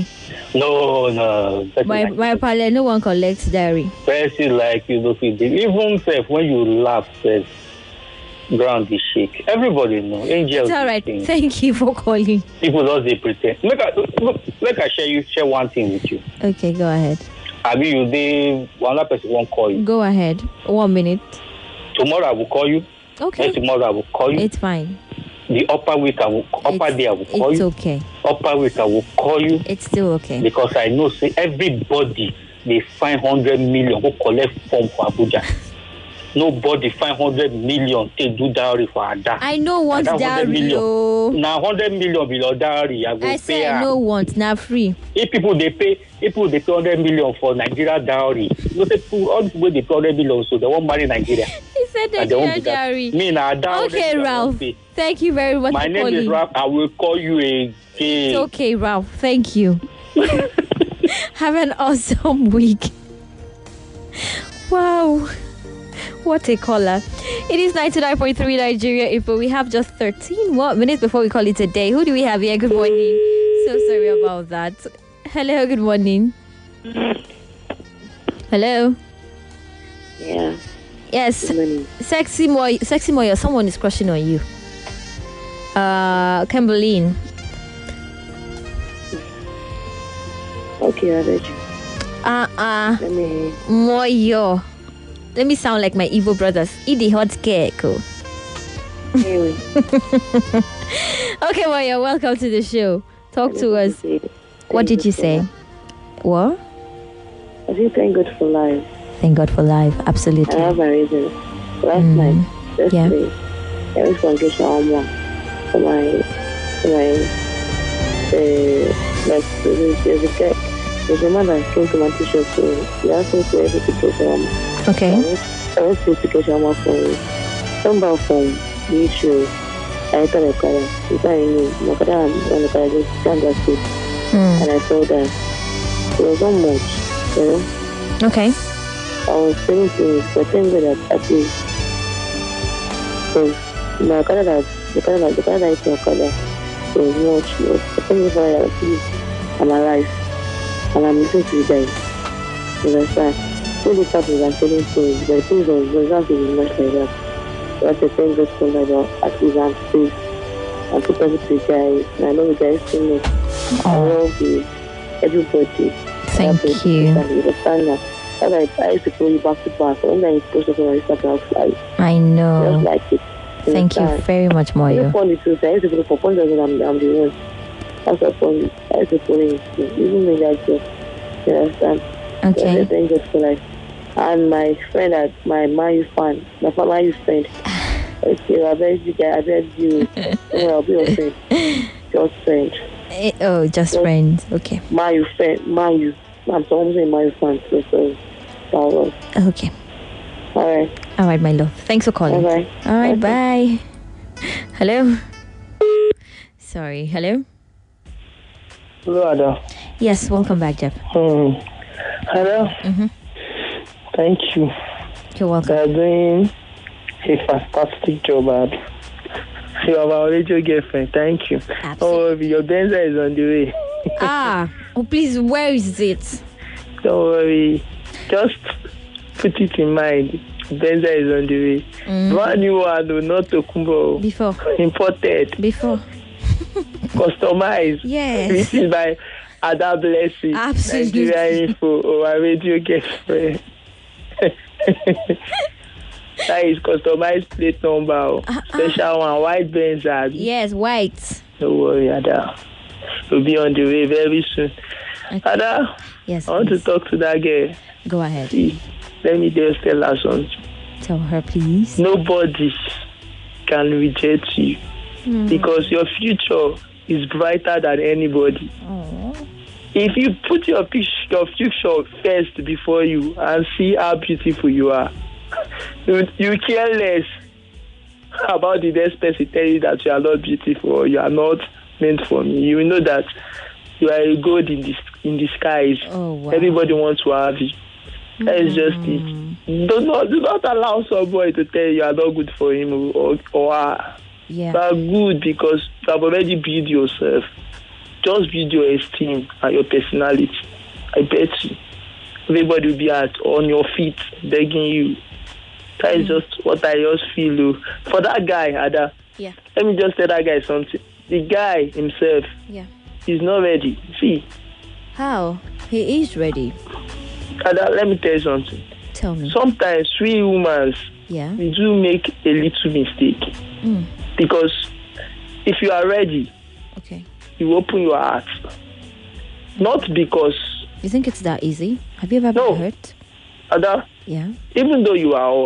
No. My parlor, no one collects dairy. Person like you know, even self when you laugh, says ground is shake. Everybody know. Angels. It's all right. Thank you for calling. People just they pretend. Make I share one thing with you. Okay, go ahead. Abi you dey one other person won't call you. Go ahead. 1 minute. Tomorrow I will call you. Okay. Next tomorrow I will call you. It's fine. The upper week day I will call you. It's okay. Upper week I will call you. It's still okay. Because I know say everybody they find 100 million who collect form for Abuja. Nobody find 100 million to do dowry for Ada. I know want dowry. Now 100 million below dowry. I say I no want, now free. If people they pay 100 million for Nigeria dowry, all the people they pay 100 million, so they won't marry Nigeria. He said Nigeria dowry. Me now dowry. Okay, Ralph. Thank you very much. My name is Ralph. I will call you again. It's okay, Ralph. Thank you. Have an awesome week. Wow. What a caller. It is 99.3 Nigeria Info. We have just 13 more minutes before we call it a day. Who do we have here? Good morning. So sorry about that. Hello, good morning. Hello. Yeah. Yes. Sexy Moyo, someone is crushing on you. Kimberline. Okay, Adej. Moyo. Let me sound like my evil brothers. Eat the hot cake. Anyway. Okay, Moyo, welcome to the show. Talk to us. What did you say? What? I say thank God for life. Thank God for life. Absolutely. I have a reason. Last night, yesterday, I was going to get someone for my there's a man that came to my t-shirt, so he asked me to every picture. Okay. I went to picture from somebody from YouTube. I thought I could. He said, "No, but I'm going to just stand that foot." And I saw that it was not much, you know. Okay. I was saying things, but thank God that at least, because my Canada, the Canada is my Canada, was much. But thank God that at least I'm alive. And I'm listening to you guys. You understand? When this happens, I'm telling things, but things don't be much like that. So I say thank God for that, at least I'm safe. I'm so thankful to you guys. And I know you guys see me. I love you. Everybody. Thank you. You understand that? I used to call you back to back. When I post something on Instagram, I know. Just like it. Thank you very much, Moyo. I funny too. I used to go for fun, I'm the one. That's a funny. I used to follow you. Even me like that. You understand? Okay. So thank God for life. And my friend, my Mayu fan, my Mayu friend. Okay, I beg you. I'll be your friend. Just friend. Just friends. Okay. Mayu friend. Mayu. I'm almost saying Mayu fan. So. Okay. All right, my love. Thanks for calling. Bye. All right, bye. Hello. Sorry. Hello. Hello, Ada. Yes, welcome back, Jeff. Hello. Mm-hmm. Thank you. You're welcome. You're doing a fantastic job, Ad. You have our radio girlfriend. Thank you. Absolutely. Your Benza is on the way. Please, where is it? Don't worry. Just put it in mind. Benza is on the way. Brand new one, not Tokumbo. Before. Imported. Before. Customized. Yes. This is by Ada Blessing. Absolutely. Nigeria Info or our radio girlfriend. That is customized plate number. Special one, white Benza. Yes, white. Don't worry, Ada. We'll be on the way very soon. Okay. Ada, yes, I want to talk to that girl. Go ahead. See, let me just tell her something. Tell her, please. Nobody can reject you because your future is brighter than anybody. Aww. If you put your future first before you and see how beautiful you are, you care less about the next person telling you that you are not beautiful or you are not meant for me. You know that you are a god in the skies. Oh, wow. Everybody wants to have you. That is just it. Do not allow somebody to tell you are not good for him or her. Yeah. You are good because you have already built yourself. Just build your esteem and your personality. I bet you. Everybody will be on your feet begging you. That is just what I just feel. For that guy, Ada, let me just tell that guy something. The guy himself is not ready. See? How? He is ready. Ada, let me tell you something. Tell me. Sometimes we humans, we do make a little mistake. Because if you are ready, you open your heart. Not because... You think it's that easy? Have you ever been hurt? Ada, yeah. Even though you are hot,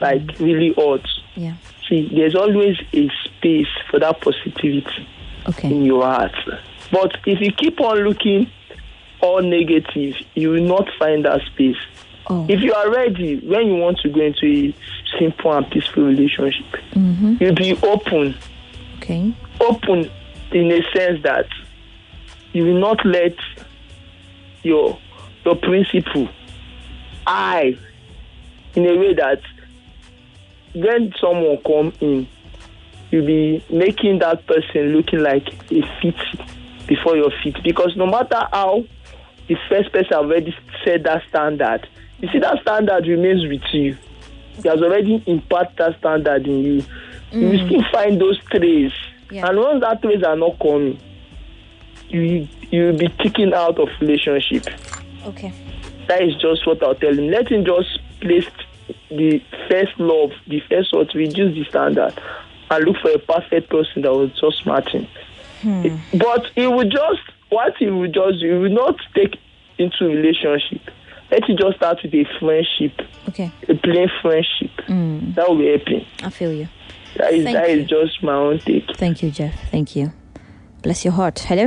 like really hot. Yeah. See, there's always a space for that positivity in your heart. But if you keep on looking all negative, you will not find that space. If you are ready, when you want to go into a simple and peaceful relationship, you'll be open. Okay. Open in a sense that you will not let your principle in a way that when someone come in, you'll be making that person looking like a fit before your feet. Because no matter how the first person already set that standard, you see that standard remains with you. He has already imparted that standard in you. You will still find those traits. Yeah. And once that traits are not coming, you will be kicking out of relationship. Okay. That is just what I'll tell him. Let him just place the first love, the first thought, reduce the standard, and look for a perfect person that will just match him. But he will not take into relationship. Let it just start with a friendship. Okay. A plain friendship. That will be helping. I feel you. That is just my own take. Thank you, Jeff. Thank you. Bless your heart. Hello?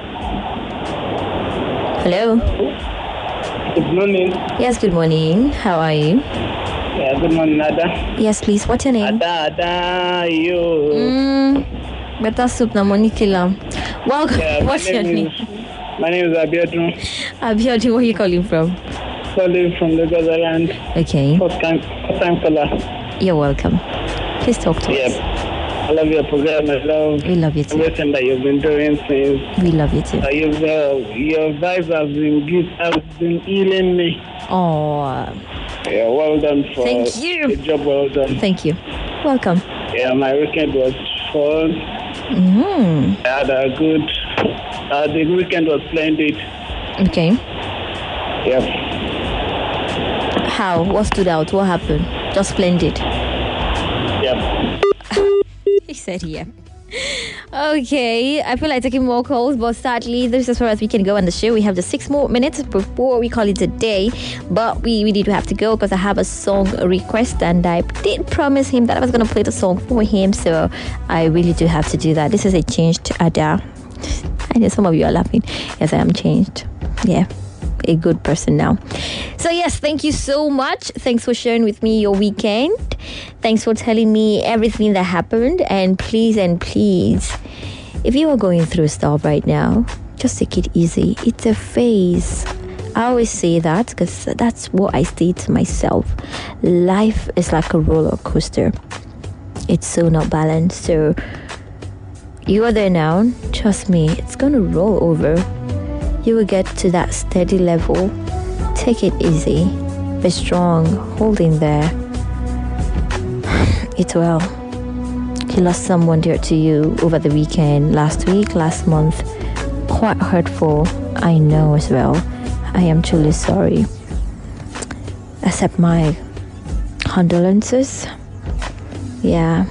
Hello? Good morning. Yes, good morning. How are you? Yeah, good morning, Ada. Yes, please. What's your name? Ada, you. Better soup na money killer. Welcome. Yeah, what's your name? My name is Abiodun. Abiodun, where are you calling from? Calling from Lagos Island. Okay. First time caller. You're welcome. Please talk to us. I love your program. I love. We love you too. Everything that you've been doing since. We love you too. Your vibes have been healing me. Oh. Yeah, well done for. Thank you. Good job, well done. Thank you. Welcome. Yeah, my weekend was fun. I had a good. The weekend was splendid. Okay. Yep. How? What stood out? What happened? Just splendid. Yep. He said, yeah. Okay, I feel like taking more calls, but sadly, this is as far as we can go on the show. We have just 6 more minutes before we call it a day, but we really do have to go because I have a song request, and I did promise him that I was going to play the song for him, so I really do have to do that. This is a changed Ada. I know some of you are laughing. Yes, I am changed. Yeah, a good person now. So yes, thank you so much. Thanks for sharing with me your weekend. Thanks for telling me everything that happened. And please, if you are going through stuff right now, just take it easy. It's a phase. I always say that because that's what I say to myself. Life is like a roller coaster. It's so not balanced. So you are there now. Trust me, it's going to roll over. You will get to that steady level. Take it easy. Be strong. Hold in there. It's well. You lost someone dear to you over the weekend, last week, last month. Quite hurtful. I know as well. I am truly sorry. Accept my condolences. Yeah.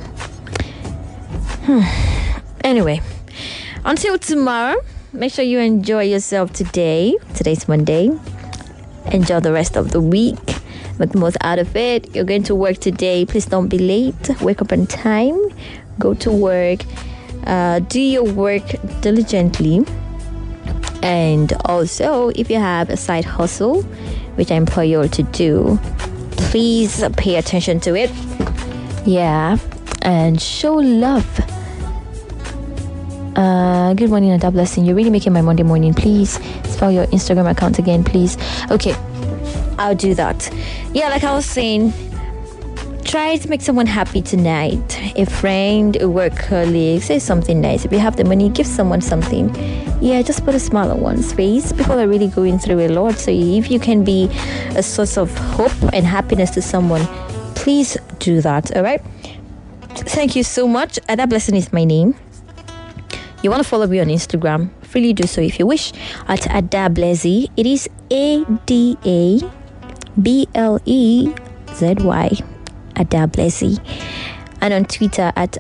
Anyway, until tomorrow, make sure you enjoy yourself today. Today's Monday. Enjoy the rest of the week. Make the most out of it. You're going to work today. Please don't be late. Wake up on time. Go to work. Do your work diligently. And also, if you have a side hustle, which I implore you all to do, please pay attention to it. Yeah. And show love. Good morning and God blessing. You're really making my Monday morning. Please spell your Instagram account again, please. Okay, I'll do that. Yeah, like I was saying, try to make someone happy tonight. A friend, a work colleague, say something nice. If you have the money, give someone something. Yeah, just put a smile on one's face. People are really going through a lot. So if you can be a source of hope and happiness to someone, please do that. All right. Thank you so much. Ada Blessing is my name. You want to follow me on Instagram? Freely do so if you wish at Ada Blessy. It is ADABLEZY. Ada Blessy. And on Twitter at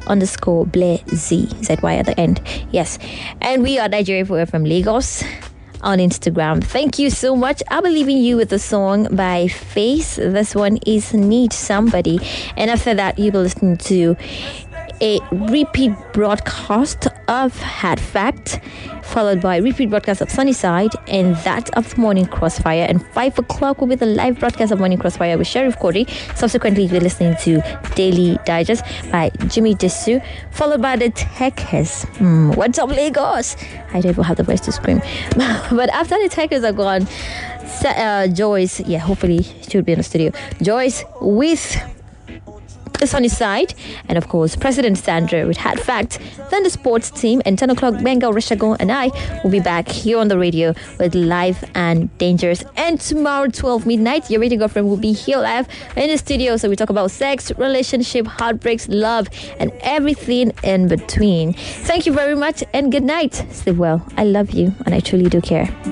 Ada_Blessy. ZY at the end. Yes. And we are Nigeria Forever from Lagos. on Instagram. Thank you so much. I'll be leaving you with a song by Face. This one is Need Somebody. And after that, you'll be listening to a repeat broadcast of Hard Fact, followed by a repeat broadcast of Sunnyside and that of Morning Crossfire. And 5 o'clock will be the live broadcast of Morning Crossfire with Sheriff Cody. Subsequently, you'll be listening to Daily Digest by Jimmy Desu, followed by the Techers. What's up, Lagos? I don't even have the voice to scream. But after the Techers are gone, Joyce, hopefully she'll be in the studio. Joyce with the Sunnyside, and of course President Sandra with Hard Fact, then the sports team, and 10 o'clock Bengal Rishagon and I will be back here on the radio with Live and Dangerous. And tomorrow 12 midnight, your radio girlfriend will be here live in the studio, so we talk about sex, relationship, heartbreaks, love, and everything in between. Thank you very much and good night. Sleep well. I love you and I truly do care.